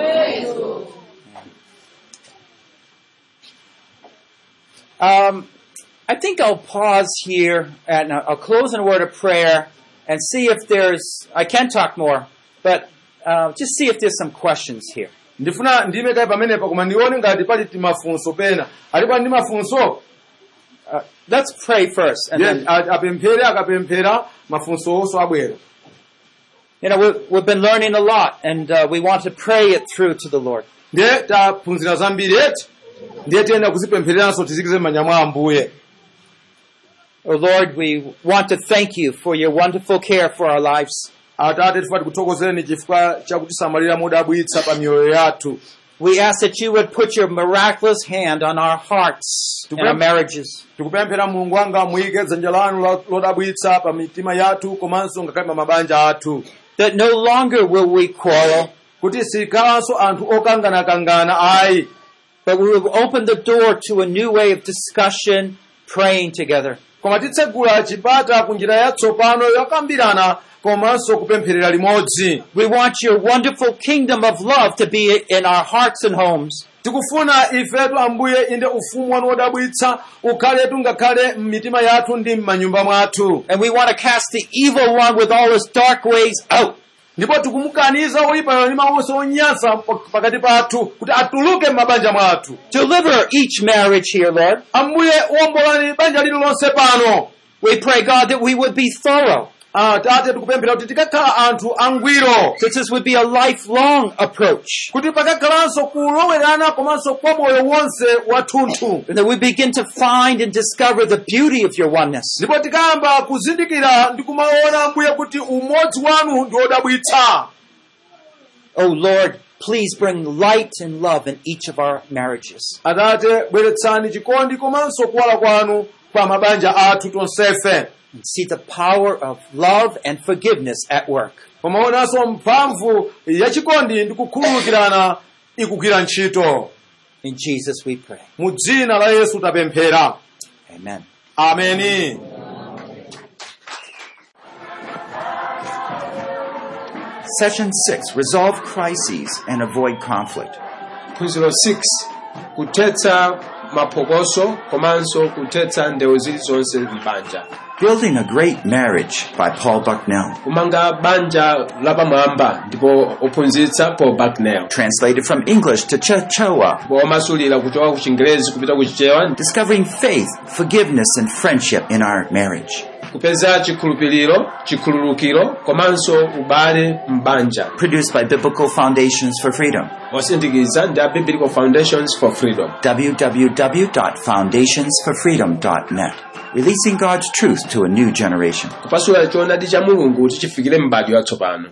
I think I'll pause here and I'll close in a word of prayer and see if I can talk more, but just see if there's some questions here. Ndifuna ndime kai pamenepa koma ndione ngati pali timafunso pena. Alipo ndi mafunso? Let's pray first. And then, apemphera akapemphera mafunso onso abwera. You know, we've been learning a lot, and we want to pray it through to the Lord. Ndiye taphunzira zambiri eti. Ndiye tiyenda kuzipemphereranso tizikize m'manja mwa Ambuye. Oh Lord, we want to thank you for your wonderful care for our lives. Atate tifuna kuthokozeni chifukwa chakutisamalira modabwitsa pa miyoyo yathu. We ask that you would put your miraculous hand on our hearts and our marriages. Tikupemphera Mulungu wanga muyike dzanja lanu lodabwitsa pa mitima yathu komanso ngakhale pa mabanja athu. That no longer will we quarrel, kuti sikhalanso anthu okangana ayi, but we will open the door to a new way of discussion, praying together. Koma titsegula chipata ku njira yatsopano yokambirana komanso kupempherera limodzi. We want your wonderful kingdom of love to be in our hearts and homes. Tikufuna ifetu Ambuye inde ufumu wanu wodabwitsa ukhaletu ngakhale m'mitima yathu ndi m'manyumba mwathu. And we want to cast the evil one with all his dark ways out. Ndipo tikumukaniza oyipayo ndi mawu onse onyansa pakati pathu kuti atuluke m'mabanja mwathu. Deliver each marriage here, Lord. Ambuye wombolani banja lililonse pano. We pray, God, that we would be thorough. Tate tikupemphera kuti tikakhala anthu angwiro. That this would be a lifelong approach. Kuti pakakhalanso kulowerana komanso kwa moyo wonse wathunthu. And that we begin to find and discover the beauty of your oneness. Ndipo tikayamba kuzindikira ndi kumaona Ambuye kuti umodzi wanu ndi wodabwitsa. Oh Lord, please bring light and love in each of our marriages. Atate bweretsani chikondi komanso kuwala kwanu pa mabanja athu tonsefe. And see the power of love and forgiveness at work. Pomaonanso mphamvu ya chikondi ndi kukhululukirana ikugwira ntchito. In Jesus we pray. Mu dzina la Yesu tapemphera. Amen. Ameni. Session 6. Resolve crises and avoid conflict. Phunziro 6 kuthetsa maphokoso komanso kuthetsa ndewu zilizonse m'banja. Building a Great Marriage by Paul Bucknell. Kumanga banja lapamwamba ndipo ophunzitsa Paul Bucknell. Translated from English to Chichewa. Womasulira kuchoka ku Chingerezi kupita ku Chichewa. Discovering faith, forgiveness, and friendship in our marriage. Kupeza chikhululukiro komanso ubale m'banja. Produced by Biblical Foundations for Freedom. Osindikiza ndi Biblical Foundations for Freedom. www.foundationsforfreedom.net. Releasing God's truth to a new generation. Kupasula choonadi cha Mulungu kuti chifikire m'bado yatsopano.